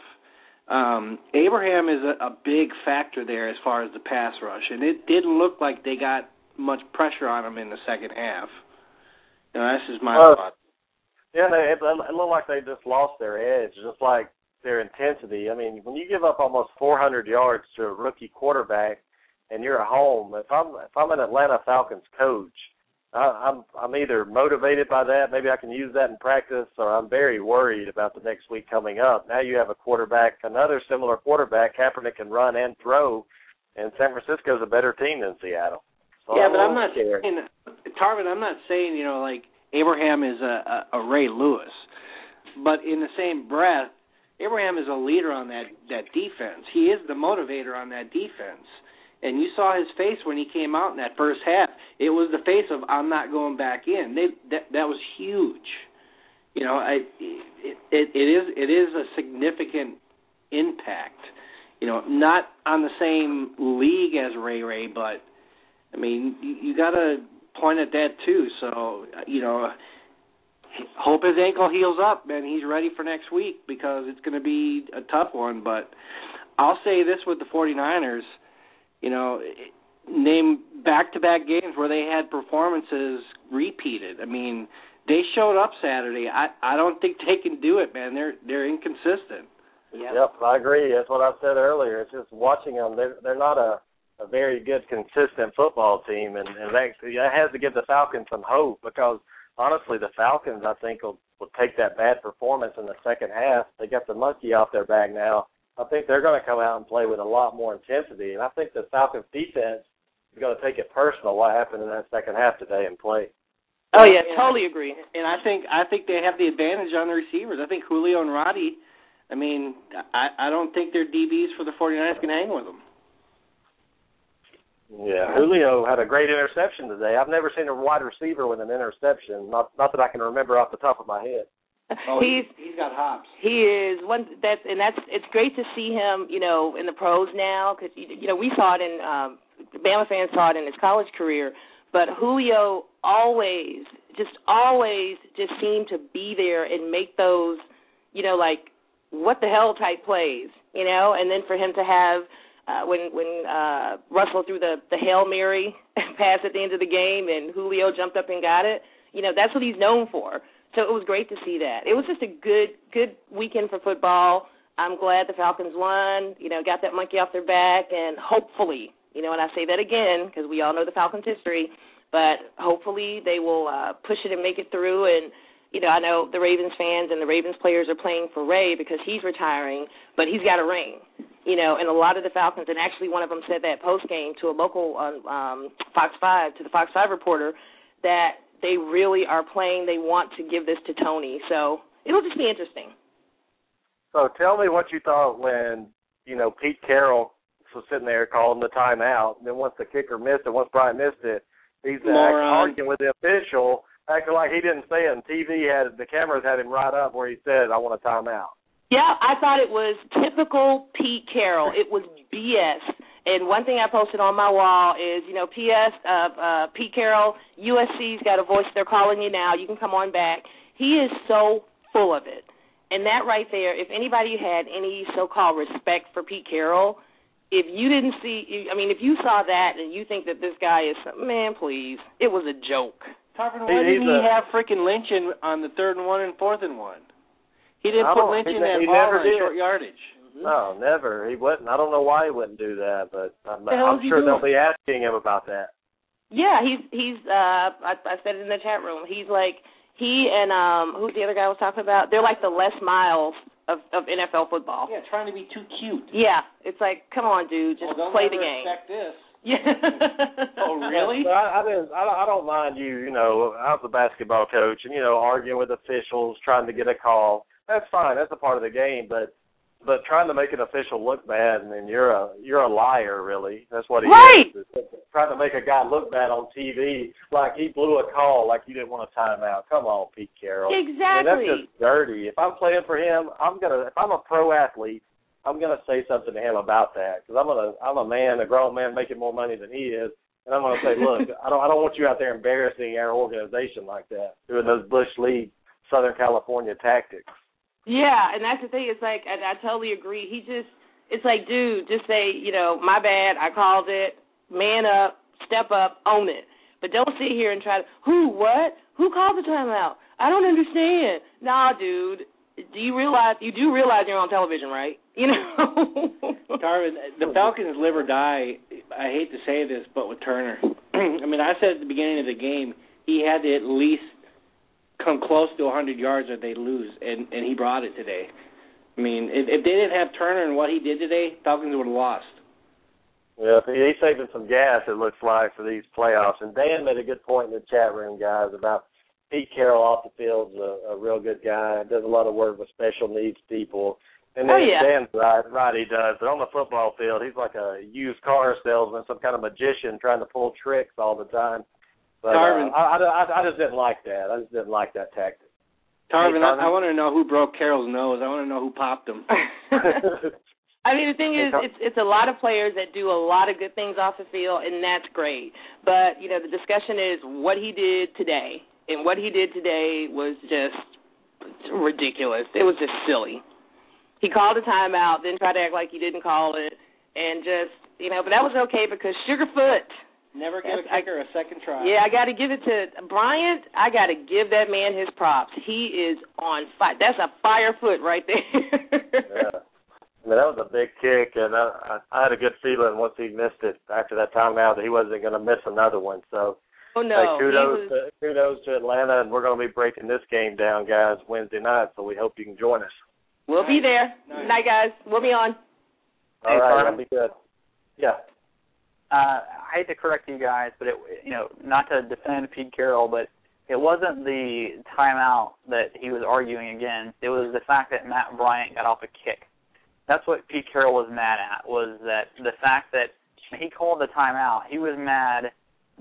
Speaker 6: Um, Abraham is a, a big factor there as far as the pass rush, and it didn't look like they got much pressure on him in the second half. You know, that's just my
Speaker 2: uh,
Speaker 6: thought.
Speaker 2: Yeah, they, it, it looked like they just lost their edge, just like their intensity. I mean, when you give up almost four hundred yards to a rookie quarterback and you're at home, if I'm if I'm an Atlanta Falcons coach, I'm I'm either motivated by that, maybe I can use that in practice, or I'm very worried about the next week coming up. Now you have a quarterback, another similar quarterback, Kaepernick can run and throw, and San Francisco's a better team than Seattle. So
Speaker 6: yeah,
Speaker 2: I'm
Speaker 6: but I'm not
Speaker 2: scared.
Speaker 6: saying, Tarvin, I'm not saying, you know, like Abraham is a, a, a Ray Lewis, but in the same breath, Abraham is a leader on that, that defense. He is the motivator on that defense. And you saw his face when he came out in that first half. It was the face of, I'm not going back in. They, that that was huge. You know, I, it, it, it is it is a significant impact. You know, not on the same league as Ray Ray, but, I mean, you, you got to point at that too. So, you know, hope his ankle heals up and he's ready for next week because it's going to be a tough one. But I'll say this with the 49ers. You know, name back-to-back games where they had performances repeated. I mean, they showed up Saturday. I, I don't think they can do it, man. They're they're inconsistent.
Speaker 2: Yep. yep, I agree. That's what I said earlier. It's just watching them. They're they're not a, a very good, consistent football team, and, and that, that has to give the Falcons some hope because honestly, the Falcons I think will will take that bad performance in the second half. They got the monkey off their back now. I think they're going to come out and play with a lot more intensity, and I think the Falcons defense is going to take it personal what happened in that second half today and play.
Speaker 5: Oh yeah, totally agree.
Speaker 6: And I think I think they have the advantage on the receivers. I think Julio and Roddy. I mean, I, I don't think their D Bs for the 49ers can hang with them.
Speaker 2: Yeah, Julio had a great interception today. I've never seen a wide receiver with an interception. Not not that I can remember off the top of my head.
Speaker 6: Oh,
Speaker 5: he's
Speaker 6: he's got hops.
Speaker 5: He is one that's and that's it's great to see him, you know, in the pros now because you know we saw it in um, Bama fans saw it in his college career, but Julio always just always just seemed to be there and make those, you know, like what the hell type plays, you know, and then for him to have uh, when when uh, Russell threw the the Hail Mary pass at the end of the game and Julio jumped up and got it, you know, that's what he's known for. So it was great to see that. It was just a good, good weekend for football. I'm glad the Falcons won, you know, got that monkey off their back, and hopefully, you know, and I say that again because we all know the Falcons' history, but hopefully they will uh, push it and make it through. And, you know, I know the Ravens fans and the Ravens players are playing for Ray because he's retiring, but he's got a ring, you know, and a lot of the Falcons, and actually one of them said that post-game to a local on um, Fox five, to the Fox five reporter, that they really are playing. They want to give this to Tony. So it'll just be interesting.
Speaker 2: So tell me what you thought when, you know, Pete Carroll was sitting there calling the timeout. And then once the kicker missed it, once Bryant missed it, he's uh, arguing with the official, acting like he didn't say it. And T V had, the cameras had him right up where he said, I want a timeout.
Speaker 5: Yeah, I thought it was typical Pete Carroll. It was B S. And one thing I posted on my wall is, you know, P S, uh, uh, Pete Carroll, U S C's got a voice. They're calling you now. You can come on back. He is so full of it. And that right there, if anybody had any so-called respect for Pete Carroll, if you didn't see, I mean, if you saw that and you think that this guy is, man, please, it was a joke.
Speaker 6: Tarvin, why didn't he have freaking Lynch in on the third and one and fourth and one? He didn't put Lynch in that ball on short yardage.
Speaker 2: No, never. He wouldn't. I don't know why he wouldn't do that, but I'm, I'm sure they'll be asking him about that.
Speaker 5: Yeah, he's he's. Uh, I, I said it in the chat room. He's like he and um, who's the other guy I was talking about? They're like the Les Miles of, of N F L football.
Speaker 6: Yeah, trying to be too cute.
Speaker 5: Yeah, it's like, come on, dude, just
Speaker 6: well,
Speaker 5: play the game.
Speaker 6: Expect this.
Speaker 5: Yeah.
Speaker 6: Oh, really?
Speaker 2: But I, I didn't. I don't, I don't mind you. You know, I was a basketball coach, and you know, arguing with officials, trying to get a call. That's fine. That's a part of the game, but. But trying to make an official look bad, and then you're a you're a liar, really. That's what he
Speaker 5: right.
Speaker 2: is. Trying to make a guy look bad on T V, like he blew a call, like you didn't want a timeout. Come on, Pete Carroll.
Speaker 5: Exactly.
Speaker 2: I mean, that's just dirty. If I'm playing for him, I'm gonna. If I'm a pro athlete, I'm gonna say something to him about that because I'm gonna. I'm a man, a grown man, making more money than he is, and I'm gonna say, look, I don't. I don't want you out there embarrassing our organization like that, doing those Bush League, Southern California tactics.
Speaker 5: Yeah, and that's the thing. It's like, I, I totally agree. He just, it's like, dude, just say, you know, my bad, I called it, man up, step up, own it. But don't sit here and try to, who, what? Who called the timeout? I don't understand. Nah, dude, do you realize, you do realize you're on television, right? You know?
Speaker 6: Tarvin, the Falcons live or die, I hate to say this, but with Turner. I mean, I said at the beginning of the game, he had to at least come close to one hundred yards or they lose, and, and he brought it today. I mean, if, if they didn't have Turner and what he did today, Falcons would have lost.
Speaker 2: Yeah, he's saving some gas, it looks like, for these playoffs. And Dan made a good point in the chat room, guys, about Pete Carroll off the field's a, a real good guy, does a lot of work with special needs people. And then
Speaker 5: oh, yeah.
Speaker 2: Dan's right, right, he does. But on the football field, he's like a used car salesman, some kind of magician trying to pull tricks all the time. But
Speaker 6: Tarvin,
Speaker 2: uh, I, I, I just didn't like that. I just didn't like that tactic.
Speaker 6: Tarvin,
Speaker 2: hey, Tarvin?
Speaker 6: I, I want to know who broke Carroll's nose. I want to know who popped him.
Speaker 5: I mean, the thing is, it's it's a lot of players that do a lot of good things off the field, and that's great. But, you know, the discussion is what he did today. And what he did today was just ridiculous. It was just silly. He called a timeout, then tried to act like he didn't call it, and just, you know, but that was okay because Sugarfoot –
Speaker 6: Never give a kicker a second try.
Speaker 5: Yeah, I got to give it to Bryant. I got to give that man his props. He is on fire. That's a fire foot right there.
Speaker 2: Yeah. I mean, that was a big kick, and I, I had a good feeling once he missed it after that timeout that he wasn't going to miss another one. So,
Speaker 5: oh, no.
Speaker 2: hey, kudos,
Speaker 5: was...
Speaker 2: to, kudos to Atlanta, and we're going to be breaking this game down, guys, Wednesday night, so we hope you can join us.
Speaker 5: We'll nice. be there. Nice. Night, guys. We'll be on.
Speaker 2: All
Speaker 3: hey,
Speaker 2: right, that'll be good. Yeah.
Speaker 3: Uh, I hate to correct you guys, but it, you know, not to defend Pete Carroll, but it wasn't the timeout that he was arguing against. It was the fact that Matt Bryant got off a kick. That's what Pete Carroll was mad at, was that the fact that he called the timeout. He was mad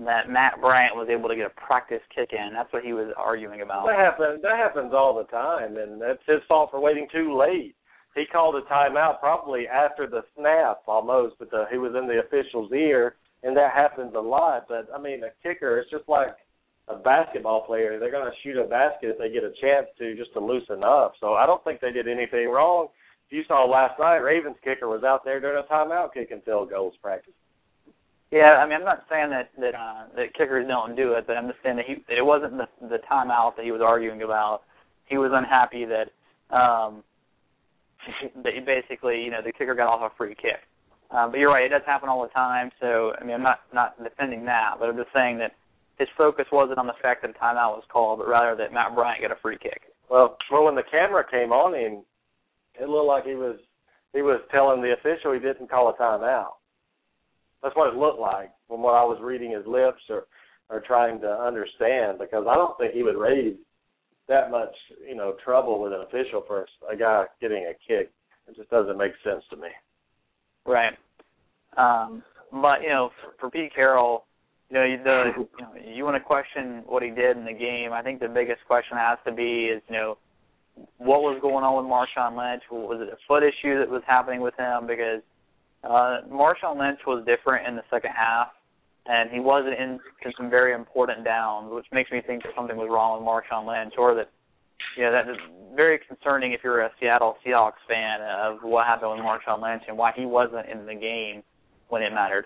Speaker 3: that Matt Bryant was able to get a practice kick in. That's what he was arguing about.
Speaker 2: That happens. That happens all the time, and that's his fault for waiting too late. He called a timeout probably after the snap almost, but the, he was in the official's ear, and that happens a lot. But, I mean, a kicker, it's just like a basketball player. They're going to shoot a basket if they get a chance to, just to loosen up. So I don't think they did anything wrong. If you saw last night, Ravens kicker was out there during a timeout kicking field goals practice.
Speaker 3: Yeah, I mean, I'm not saying that that, uh, that kickers don't do it, but I'm just saying that, he, that it wasn't the, the timeout that he was arguing about. He was unhappy that um, that he basically, you know, the kicker got off a free kick. Um, but you're right, it does happen all the time. So, I mean, I'm not, not defending that, but I'm just saying that his focus wasn't on the fact that a timeout was called, but rather that Matt Bryant got a free kick.
Speaker 2: Well, well, when the camera came on him, it looked like he was he was telling the official he didn't call a timeout. That's what it looked like from what I was reading his lips or, or trying to understand, because I don't think he would raise that much, you know, trouble with an official for a guy getting a kick. It just doesn't make sense to me.
Speaker 3: Right. Um, but, you know, for, for Pete Carroll, you know, you, the, you know, you want to question what he did in the game. I think the biggest question has to be is, you know, what was going on with Marshawn Lynch? Was it a foot issue that was happening with him? Because Uh, Marshawn Lynch was different in the second half, and he wasn't in some very important downs, which makes me think that something was wrong with Marshawn Lynch, or that, you know, that is very concerning if you're a Seattle Seahawks fan of what happened with Marshawn Lynch and why he wasn't in the game when it mattered.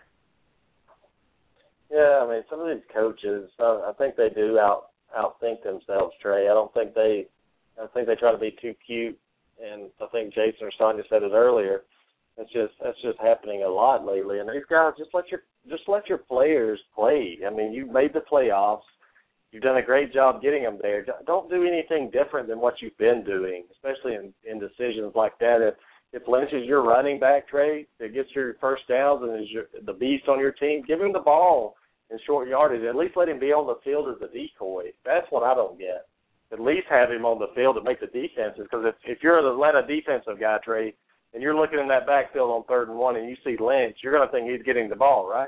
Speaker 2: Yeah, I mean, some of these coaches, uh, I think they do out outthink themselves, Trey. I don't think they, I think they try to be too cute, and I think Jason or Sonia said it earlier. That's just that's just happening a lot lately. And these guys, just let your just let your players play. I mean, you made the playoffs. You've done a great job getting them there. Don't do anything different than what you've been doing, especially in, in decisions like that. If if Lynch is your running back, Trey, that gets your first downs and is your, the beast on your team, give him the ball in short yardage. At least let him be on the field as a decoy. That's what I don't get. At least have him on the field to make the defenses. Because if, if you're the Atlanta defensive guy, Trey, and you're looking in that backfield on third and one and you see Lynch, you're going to think he's getting the ball, right?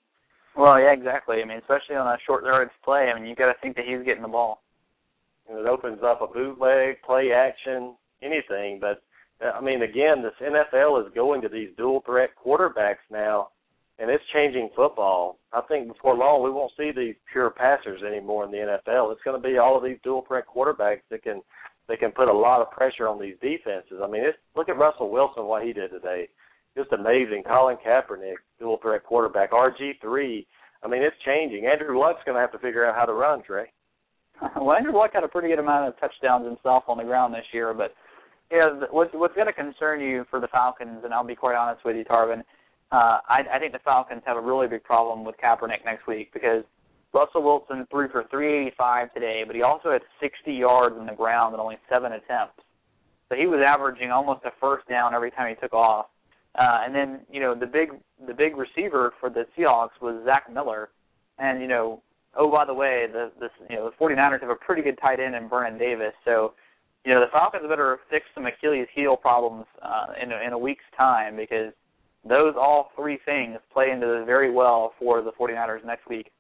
Speaker 3: Well, yeah, exactly. I mean, especially on a short yardage play, I mean, you've got to think that he's getting the ball.
Speaker 2: And it opens up a bootleg, play action, anything. But, I mean, again, this N F L is going to these dual-threat quarterbacks now, and it's changing football. I think before long we won't see these pure passers anymore in the N F L. It's going to be all of these dual-threat quarterbacks that can – they can put a lot of pressure on these defenses. I mean, it's, look at Russell Wilson, what he did today. Just amazing. Colin Kaepernick, dual-threat quarterback. R G three. I mean, it's changing. Andrew Luck's going to have to figure out how to run, Trey.
Speaker 3: Well, Andrew Luck had a pretty good amount of touchdowns himself on the ground this year. But, yeah, what's, what's going to concern you for the Falcons, and I'll be quite honest with you, Tarvin, uh, I, I think the Falcons have a really big problem with Kaepernick next week because Russell Wilson threw for three eighty-five today, but he also had sixty yards on the ground in only seven attempts. So he was averaging almost a first down every time he took off. Uh, and then, you know, the big the big receiver for the Seahawks was Zach Miller. And, you know, oh, by the way, the, the, you know, the 49ers have a pretty good tight end in Vernon Davis. So, you know, the Falcons better fix some Achilles heel problems uh, in, a, in a week's time because those all three things play into this very well for the 49ers next week.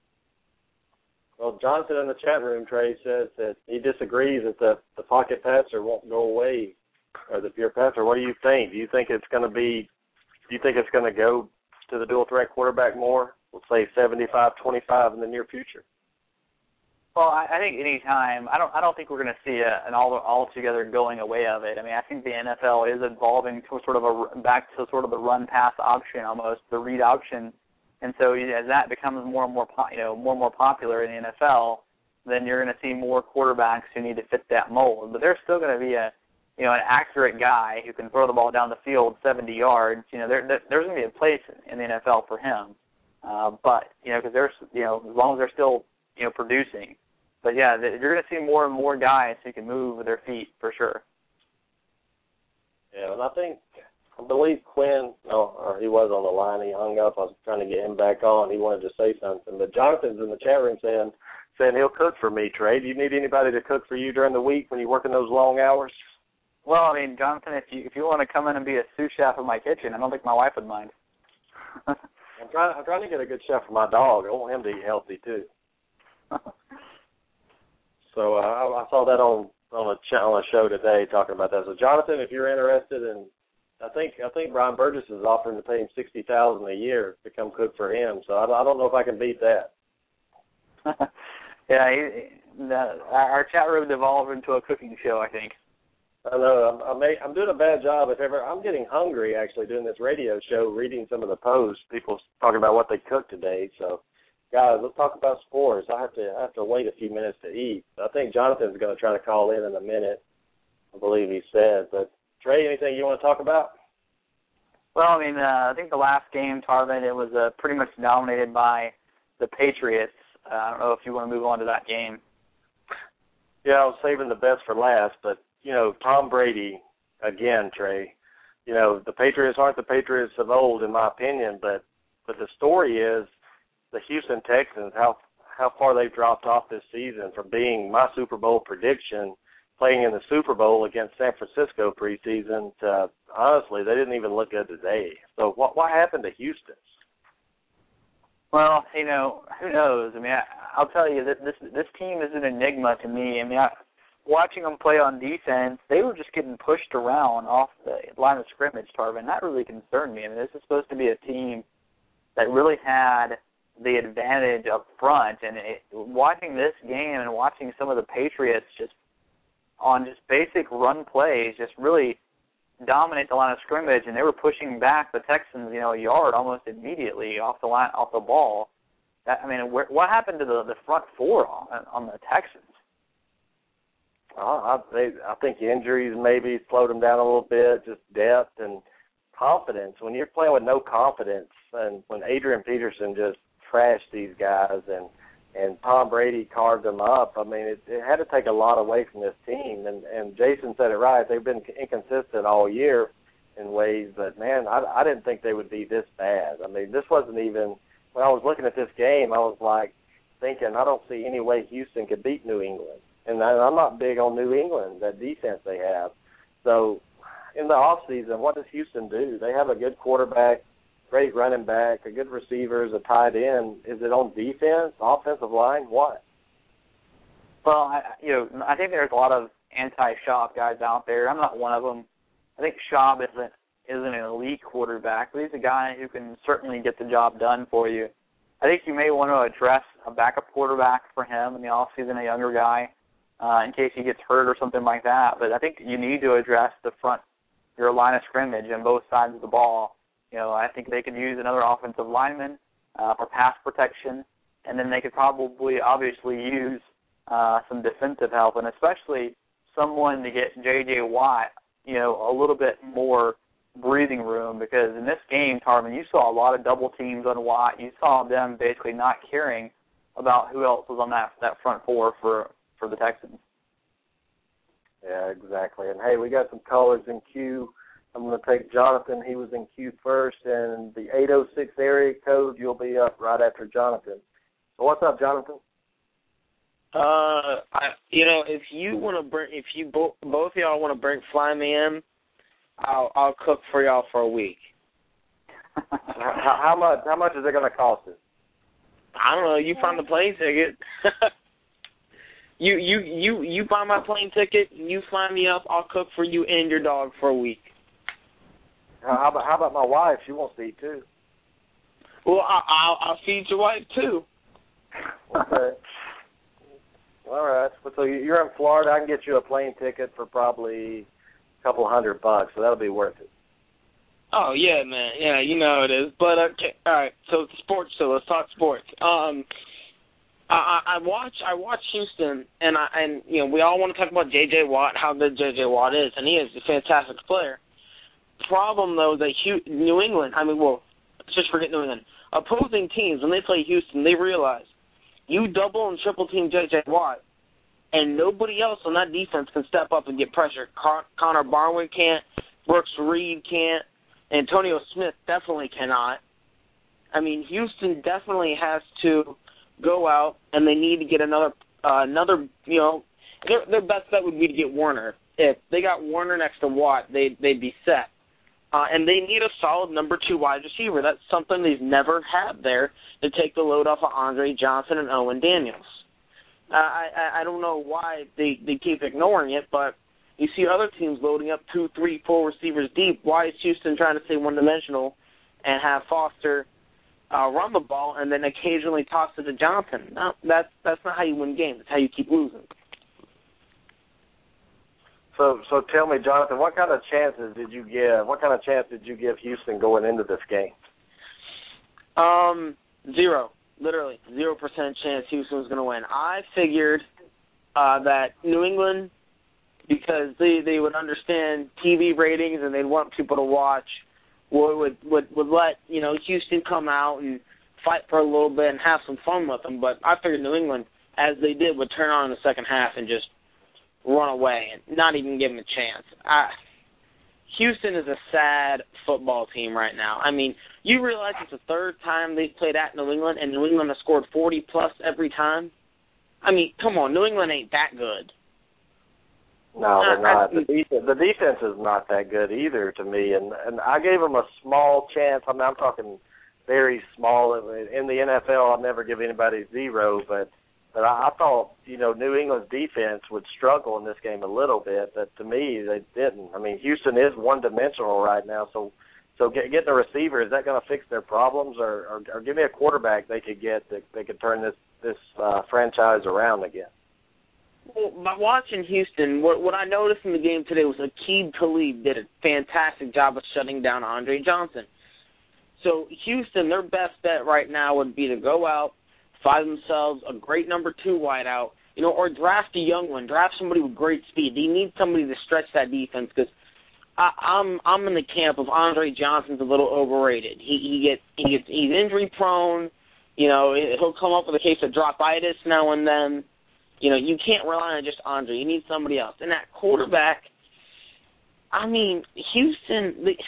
Speaker 2: Well, Jonathan in the chat room, Trey, says that he disagrees that the, the pocket passer won't go away, or the pure passer. What do you think? Do you think it's going to be? Do you think it's going to go to the dual threat quarterback more? Let's say seventy-five twenty-five in the near future.
Speaker 3: Well, I, I think any time. I don't. I don't think we're going to see a, an all altogether going away of it. I mean, I think the N F L is evolving to sort of a back to sort of the run pass option almost, the read option. And so as that becomes more and more, you know, more and more popular in the N F L, then you're going to see more quarterbacks who need to fit that mold. But there's still going to be a, you know, an accurate guy who can throw the ball down the field seventy yards. You know, there, there there's going to be a place in the N F L for him. Uh, but you know, because there's, you know, as long as they're still, you know, producing. But yeah, you're going to see more and more guys who can move with their feet for sure.
Speaker 2: Yeah, and I think. I believe Quinn, no, or he was on the line. He hung up. I was trying to get him back on. He wanted to say something. But Jonathan's in the chat room saying, saying he'll cook for me, Trey. Do you need anybody to cook for you during the week when you're working those long hours?
Speaker 3: Well, I mean, Jonathan, if you if you want to come in and be a sous chef in my kitchen, I don't think my wife would mind.
Speaker 2: I'm trying. I'm trying to get a good chef for my dog. I want him to eat healthy too. So uh, I, I saw that on on a channel, a show today talking about that. So Jonathan, if you're interested in, I think I think Brian Burgess is offering to pay him sixty thousand a year to come cook for him. So I, I don't know if I can beat that.
Speaker 3: yeah, he, the, our chat room devolved into a cooking show, I think.
Speaker 2: I know. I'm, I'm, I'm doing a bad job. If ever, I'm getting hungry actually doing this radio show, reading some of the posts, people talking about what they cooked today. So, guys, let's talk about sports. I have to I have to wait a few minutes to eat. I think Jonathan's going to try to call in in a minute. I believe he said. But Trey, anything you want to talk about?
Speaker 3: Well, I mean, uh, I think the last game, Tarvin, it was uh, pretty much dominated by the Patriots. Uh, I don't know if you want to move on to that game.
Speaker 2: Yeah, I was saving the best for last, but. You know, Tom Brady, again, Trey, you know, the Patriots aren't the Patriots of old, in my opinion, but but the story is the Houston Texans, how how far they've dropped off this season from being my Super Bowl prediction, playing in the Super Bowl against San Francisco preseason, to, honestly, they didn't even look good today. So what what happened to Houston?
Speaker 3: Well, you know, who knows? I mean, I, I'll tell you, that this this team is an enigma to me. I mean, I watching them play on defense, they were just getting pushed around off the line of scrimmage, Tarvin. That really concerned me. I mean, this is supposed to be a team that really had the advantage up front. And it, watching this game and watching some of the Patriots just on just basic run plays just really dominate the line of scrimmage, and they were pushing back the Texans, you know, a yard almost immediately off the line, off the ball. That, I mean, where, what happened to the, the front four on, on the Texans?
Speaker 2: I, I, I think injuries maybe slowed them down a little bit, just depth and confidence. When you're playing with no confidence, and when Adrian Peterson just trashed these guys and, and Tom Brady carved them up, I mean, it, it had to take a lot away from this team. And, and Jason said it right. They've been inconsistent all year in ways, but, man, I, I didn't think they would be this bad. I mean, this wasn't even – when I was looking at this game, I was like thinking, I don't see any way Houston could beat New England. And I'm not big on New England, that defense they have. So in the offseason, what does Houston do? They have a good quarterback, great running back, a good receivers, a tight end. Is it on defense, offensive line, what?
Speaker 3: Well, I, you know, I think there's a lot of anti-Schaub guys out there. I'm not one of them. I think Schaub isn't, isn't an elite quarterback, but he's a guy who can certainly get the job done for you. I think you may want to address a backup quarterback for him in the offseason, a younger guy. Uh, in case he gets hurt or something like that. But I think you need to address the front, your line of scrimmage on both sides of the ball. You know, I think they could use another offensive lineman uh, for pass protection, and then they could probably, obviously, use uh, some defensive help, and especially someone to get J J. Watt, you know, a little bit more breathing room, because in this game, Tarvin, you saw a lot of double teams on Watt. You saw them basically not caring about who else was on that that front four for for the Texans.
Speaker 2: Yeah, exactly. And, hey, we got some callers in queue. I'm going to take Jonathan. He was in queue first. And the eight oh six area code, you'll be up right after Jonathan. So what's up, Jonathan?
Speaker 7: Uh, I, you know, if you want to bring, if you bo- both of y'all want to bring Fly Me in, I'll I'll cook for y'all for a week.
Speaker 2: how, how much? How much is it going to cost us?
Speaker 7: I don't know. You find the plane ticket. You you you you buy my plane ticket, you fly me up, I'll cook for you and your dog for a week.
Speaker 2: How about how about my wife? She wants to eat too.
Speaker 7: Well, I, I'll I'll feed your wife too.
Speaker 2: Okay. All right. So you're in Florida. I can get you a plane ticket for probably a couple hundred bucks, so that'll be worth it.
Speaker 7: Oh yeah, man. Yeah, you know how it is. But okay, all right. So sports. So let's talk sports. Um. I, I watch I watch Houston, and I and you know we all want to talk about J J. Watt, how good J J. Watt is, and he is a fantastic player. Problem though, that New England, I mean, well, just forget New England. Opposing teams, when they play Houston, they realize you double and triple team J J. Watt, and nobody else on that defense can step up and get pressure. Con- Connor Barwin can't, Brooks Reed can't, Antonio Smith definitely cannot. I mean, Houston definitely has to go out, and they need to get another, uh, another. You know, their their best bet would be to get Warner. If they got Warner next to Watt, they they'd be set. Uh, and they need a solid number two wide receiver. That's something they've never had there to take the load off of Andre Johnson and Owen Daniels. Uh, I, I I don't know why they, they keep ignoring it, but you see other teams loading up two, three, four receivers deep. Why is Houston trying to stay one-dimensional and have Foster uh, run the ball and then occasionally toss it to Johnson? No, that's, that's not how you win games. That's how you keep losing.
Speaker 2: So, so tell me, Jonathan, what kind of chances did you give? What kind of chance did you give Houston going into this game?
Speaker 7: Um, zero, literally zero percent chance Houston was going to win. I figured uh, that New England, because they they would understand T V ratings and they'd want people to watch, would would would, would let you know Houston come out and fight for a little bit and have some fun with them. But I figured New England, as they did, would turn on in the second half and just run away and not even give them a chance. I, Houston is a sad football team right now. I mean, you realize it's the third time they've played at New England, and New England has scored forty plus every time? I mean, come on, New England ain't that good.
Speaker 2: No, they're not. The defense, the defense is not that good either to me, and, and I gave them a small chance. I mean, I'm talking very small. In the N F L, I'll never give anybody zero, but But I, I thought, you know, New England's defense would struggle in this game a little bit, but to me, they didn't. I mean, Houston is one-dimensional right now, so so get, getting a receiver, is that going to fix their problems? Or, or, or give me a quarterback they could get that they could turn this, this uh, franchise around again.
Speaker 7: Well, by watching Houston, what, what I noticed in the game today was Aqib Talib did a fantastic job of shutting down Andre Johnson. So Houston, their best bet right now would be to go out, find themselves a great number two wideout, you know, or draft a young one, draft somebody with great speed. They need somebody to stretch that defense because I'm I'm in the camp of Andre Johnson's a little overrated. He he gets he gets he's injury prone. You know, he'll come up with a case of dropitis now and then. You know, you can't rely on just Andre. You need somebody else. And that quarterback, I mean, Houston. The,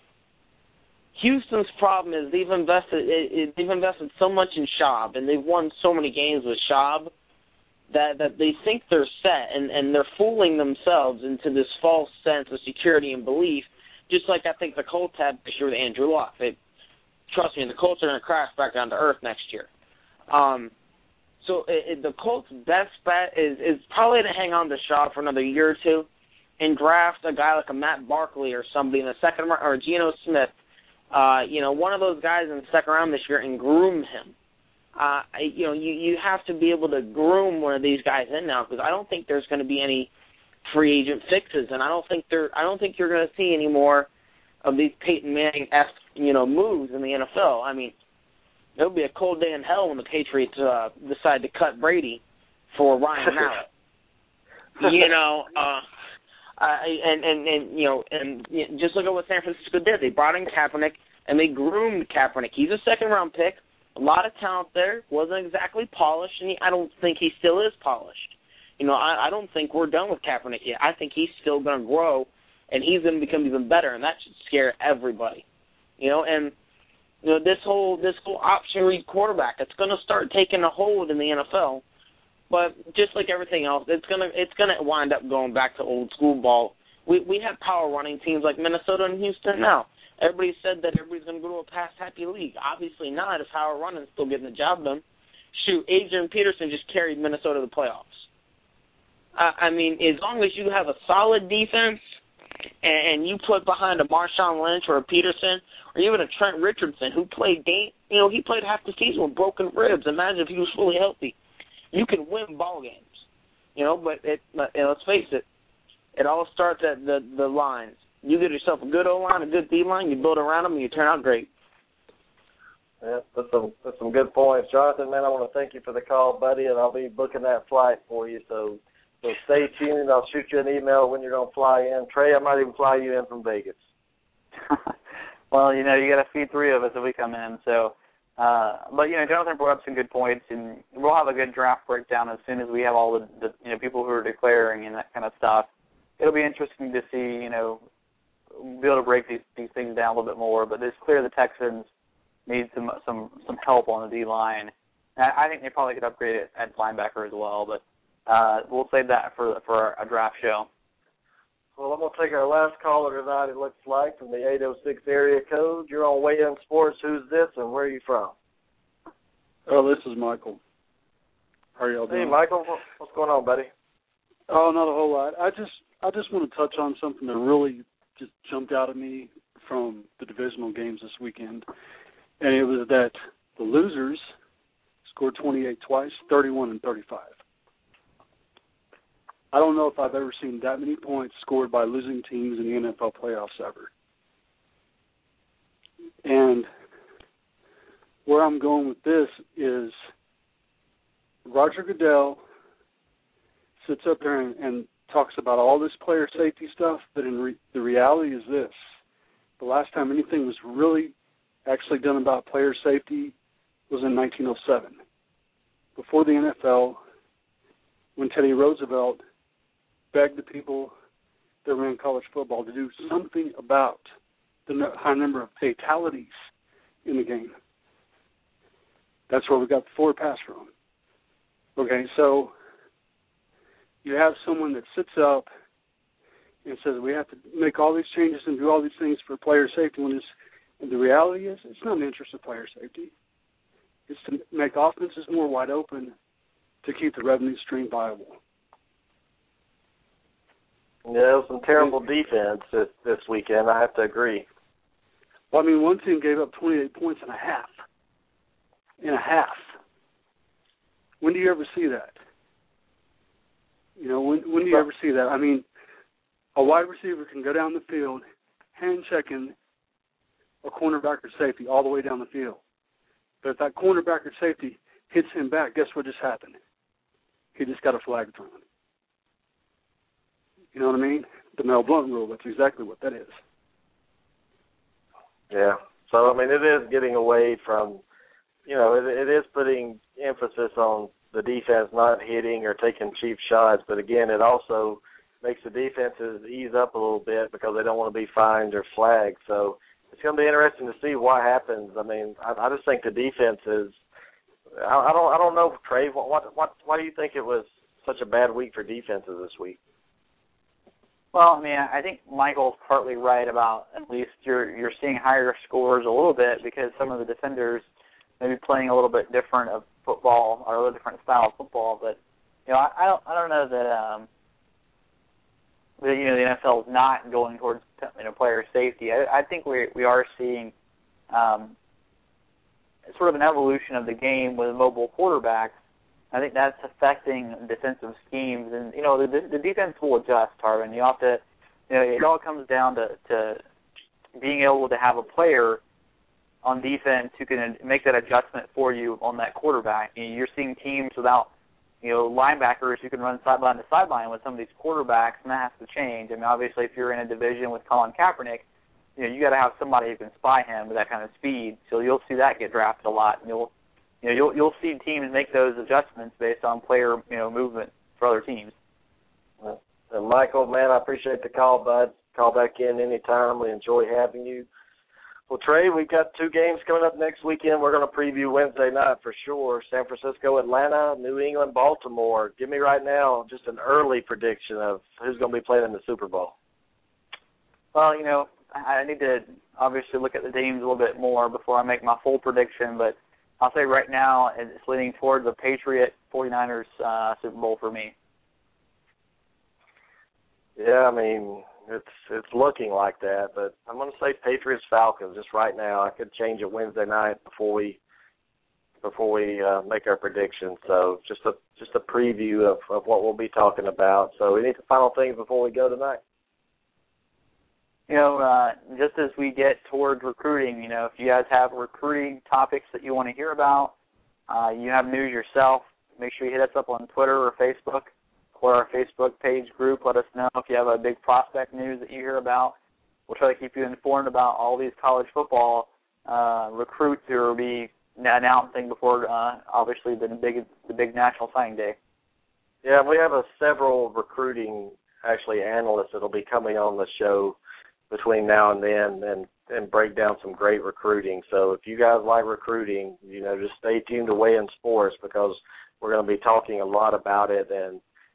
Speaker 7: Houston's problem is they've invested it, it, they've invested so much in Schaub, and they've won so many games with Schaub that that they think they're set, and, and they're fooling themselves into this false sense of security and belief, just like I think the Colts had this year with Andrew Luck. They, trust me, the Colts are going to crash back down to earth next year. Um, so it, it, the Colts' best bet is, is probably to hang on to Schaub for another year or two and draft a guy like a Matt Barkley or somebody in the second round, or Geno Smith. Uh, you know, one of those guys in the second round this year and groom him. Uh, you know, you, you have to be able to groom one of these guys in now because I don't think there's going to be any free agent fixes, and I don't think there. I don't think you're going to see any more of these Peyton Manning-esque, you know, moves in the N F L. I mean, it'll be a cold day in hell when the Patriots uh, decide to cut Brady for Ryan Mallett. you know. Uh, Uh, and, and, and, you know, and you know, just look at what San Francisco did. They brought in Kaepernick, and they groomed Kaepernick. He's a second-round pick. A lot of talent there. Wasn't exactly polished, and he, I don't think he still is polished. You know, I, I don't think we're done with Kaepernick yet. I think he's still going to grow, and he's going to become even better, and that should scare everybody. You know, and, you know, this whole this whole option read quarterback, it's going to start taking a hold in the N F L. But just like everything else, it's gonna it's gonna wind up going back to old school ball. We we have power running teams like Minnesota and Houston now. Everybody said that everybody's gonna go to a pass happy league. Obviously not if power running's still getting the job done. Shoot, Adrian Peterson just carried Minnesota to the playoffs. Uh, I mean, as long as you have a solid defense and, and you put behind a Marshawn Lynch or a Peterson or even a Trent Richardson who played you know he played half the season with broken ribs. Imagine if he was fully healthy. You can win ball games, you know, but it, and let's face it, it all starts at the, the lines. You get yourself a good O-line, a good D-line, you build around them, and you turn out great.
Speaker 2: Yeah, that's some, that's some good points. Jonathan, man, I want to thank you for the call, buddy, and I'll be booking that flight for you. So, so stay tuned. I'll shoot you an email when you're going to fly in. Trey, I might even fly you in from Vegas.
Speaker 3: Well, you know, you got to feed three of us if we come in, so... Uh, but, you know, Jonathan brought up some good points, and we'll have a good draft breakdown as soon as we have all the, the you know, people who are declaring and that kind of stuff. It'll be interesting to see, you know, be able to break these, these things down a little bit more, but it's clear the Texans need some some, some help on the D-line. And I think they probably could upgrade it at linebacker as well, but uh, we'll save that for for a draft show.
Speaker 2: Well, I'm going to take our last caller tonight, it looks like, from the eight oh six area code. You're on Weigh In Sports. Who's this and where are you from?
Speaker 8: Oh, this is Michael. How are y'all doing?
Speaker 2: Hey, Michael. What's going on, buddy?
Speaker 8: Oh, not a whole lot. I just I just want to touch on something that really just jumped out at me from the divisional games this weekend, and it was that the losers scored twenty-eight twice, thirty-one and thirty-five. I don't know if I've ever seen that many points scored by losing teams in the N F L playoffs ever. And where I'm going with this is Roger Goodell sits up there and, and talks about all this player safety stuff, but in re- the reality is this. The last time anything was really actually done about player safety was in nineteen oh seven. Before the N F L, when Teddy Roosevelt begged the people that ran college football to do something about the high number of fatalities in the game. That's where we got the forward pass from. Okay, so you have someone that sits up and says we have to make all these changes and do all these things for player safety when it's, and the reality is it's not in the interest of player safety. It's to make offenses more wide open to keep the revenue stream viable.
Speaker 2: Yeah, it was some terrible defense this, this weekend. I have to agree.
Speaker 8: Well, I mean, one team gave up twenty-eight points and a half. In a half. When do you ever see that? You know, when when do you ever see that? I mean, a wide receiver can go down the field, hand checking a cornerback or safety all the way down the field. But if that cornerback or safety hits him back, guess what just happened? He just got a flag thrown. You know what I mean? The Mel Blount rule, that's exactly what that is.
Speaker 2: Yeah. So, I mean, it is getting away from, you know, it, it is putting emphasis on the defense not hitting or taking cheap shots. But, again, it also makes the defenses ease up a little bit because they don't want to be fined or flagged. So it's going to be interesting to see what happens. I mean, I, I just think the defense is I, I don't I don't know, Trey, what, what, what, why do you think it was such a bad week for defenses this week?
Speaker 3: Well, I mean, I think Michael's partly right about at least you're you're seeing higher scores a little bit because some of the defenders may be playing a little bit different of football or a little different style of football. But you know, I, I don't I don't know that um, that you know the N F L is not going towards you know player safety. I, I think we we are seeing um, sort of an evolution of the game with mobile quarterbacks. I think that's affecting defensive schemes, and you know the, the defense will adjust, Tarvin. You have to, you know, it all comes down to, to being able to have a player on defense who can make that adjustment for you on that quarterback. You know, you're seeing teams without, you know, linebackers who can run sideline to sideline with some of these quarterbacks, and that has to change. I mean, obviously, if you're in a division with Colin Kaepernick, you know, you got to have somebody who can spy him with that kind of speed. So you'll see that get drafted a lot, and you'll. You know, you'll you'll see teams make those adjustments based on player, you know, movement for other teams.
Speaker 2: Well, and Michael, man, I appreciate the call, bud. Call back in anytime. We enjoy having you. Well, Trey, we've got two games coming up next weekend. We're going to preview Wednesday night for sure. San Francisco, Atlanta, New England, Baltimore. Give me right now just an early prediction of who's going to be playing in the Super Bowl.
Speaker 3: Well, you know, I need to obviously look at the teams a little bit more before I make my full prediction, but I'll say right now it's leaning towards the Patriot forty-niners uh, Super Bowl for me.
Speaker 2: Yeah, I mean, it's it's looking like that, but I'm going to say Patriots Falcons just right now. I could change it Wednesday night before we before we uh, make our prediction. So just a just a preview of, of what we'll be talking about. So any final things before we go tonight?
Speaker 3: You know, uh, just as we get towards recruiting, you know, if you guys have recruiting topics that you want to hear about, uh, you have news yourself, make sure you hit us up on Twitter or Facebook or our Facebook page group. Let us know if you have a big prospect news that you hear about. We'll try to keep you informed about all these college football uh, recruits who will be announcing before, uh, obviously, the big the big national signing day.
Speaker 2: Yeah, we have a several recruiting, actually, analysts that will be coming on the show between now and then and, and break down some great recruiting. So if you guys like recruiting, you know, just stay tuned to Weigh In Sports because we're going to be talking a lot about it and,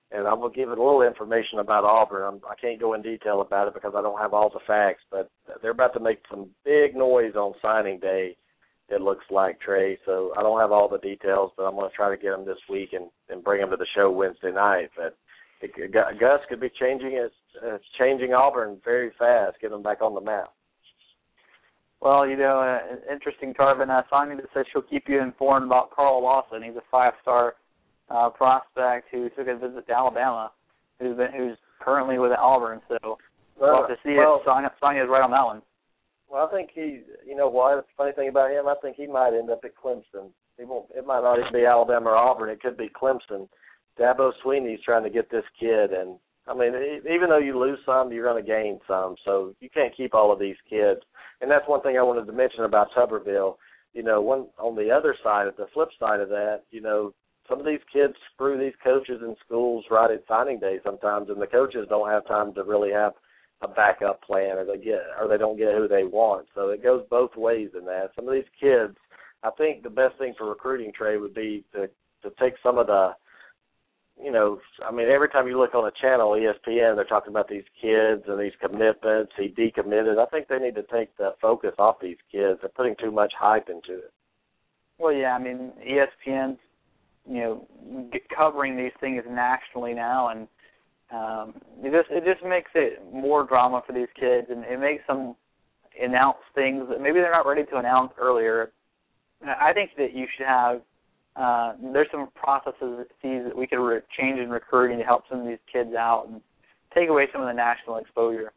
Speaker 2: And I'm going to give it a little information about Auburn. I'm, I can't go in detail about it because I don't have all the facts, but they're about to make some big noise on signing day, it looks like, Trey. So I don't have all the details, but I'm going to try to get them this week and, and bring them to the show Wednesday night. But it, Gus could be changing it, uh, changing Auburn very fast, getting them back on the map.
Speaker 3: Well, you know, uh, interesting, Tarvin. Uh, Sonia says she'll keep you informed about Carl Lawson. He's a five-star uh, prospect who took a visit to Alabama, who's been, who's currently with Auburn. So
Speaker 2: well,
Speaker 3: we'll have to see
Speaker 2: well,
Speaker 3: if Sonia, Sonia's right on that one.
Speaker 2: Well, I think he, you know what, the funny thing about him, I think he might end up at Clemson. He won't, it might not even be Alabama or Auburn. It could be Clemson. Dabo Swinney's trying to get this kid, and, I mean, even though you lose some, you're going to gain some, so you can't keep all of these kids. And that's one thing I wanted to mention about Tuberville. You know, one on the other side, the flip side of that, you know, some of these kids screw these coaches in schools right at signing day sometimes, and the coaches don't have time to really have a backup plan, or they get, or they don't get who they want. So it goes both ways in that. Some of these kids, I think the best thing for recruiting, Trey, would be to to take some of the, you know, I mean, every time you look on a channel, E S P N, they're talking about these kids and these commitments. He decommitted. I think they need to take the focus off these kids. They're putting too much hype into it.
Speaker 3: Well, yeah, I mean, E S P N's, you know, covering these things nationally now, and um, it just it just makes it more drama for these kids, and it makes them announce things that maybe they're not ready to announce earlier. I think that you should have. Uh, there's some processes that we could re- change in recruiting to help some of these kids out and take away some of the national exposure.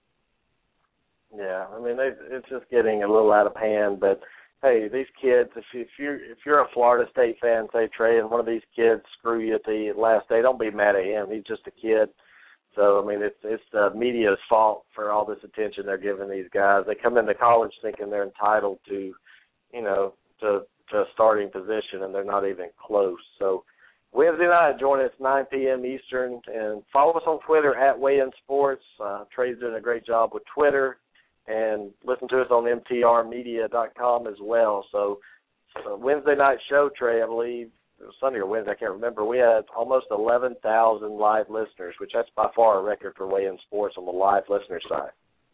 Speaker 2: Yeah, I mean, they, it's just getting a little out of hand. But hey, these kids, if, you, if you're if you're a Florida State fan, say Trey, and one of these kids screw you at the last day, don't be mad at him. He's just a kid. So I mean, it's it's the media's fault for all this attention they're giving these guys. They come into college thinking they're entitled to, you know, to. to a starting position, and they're not even close. So Wednesday night, join us nine p.m. Eastern, and follow us on Twitter at Weigh In Sports. Uh, Trey's doing a great job with Twitter, and listen to us on M T R media dot com as well. So, so Wednesday night show, Trey, I believe, it was Sunday or Wednesday, I can't remember, we had almost eleven thousand live listeners, which that's by far a record for Weigh In Sports on the live listener side.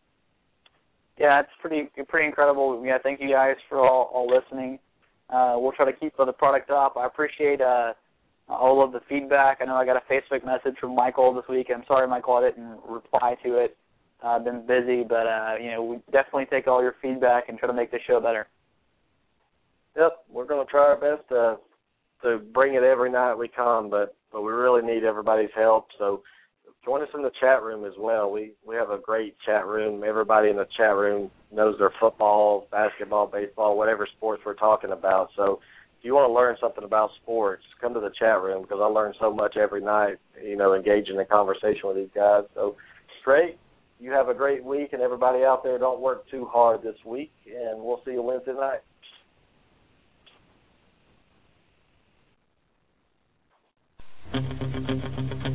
Speaker 3: Yeah, it's pretty pretty incredible. Yeah, thank you guys for all, all listening. Uh, we'll try to keep the product up. I appreciate uh, all of the feedback. I know I got a Facebook message from Michael this week. I'm sorry, Michael, I didn't reply to it. Uh, I've been busy, but uh, you know, we definitely take all your feedback and try to make the show better.
Speaker 2: Yep, we're going to try our best to to bring it every night we come, but but we really need everybody's help. So join us in the chat room as well. We we have a great chat room. Everybody in the chat room knows their football, basketball, baseball, whatever sports we're talking about. So if you want to learn something about sports, come to the chat room because I learn so much every night, you know, engaging in conversation with these guys. So, Trey, you have a great week, and everybody out there, don't work too hard this week, and we'll see you Wednesday night.
Speaker 9: Thank you.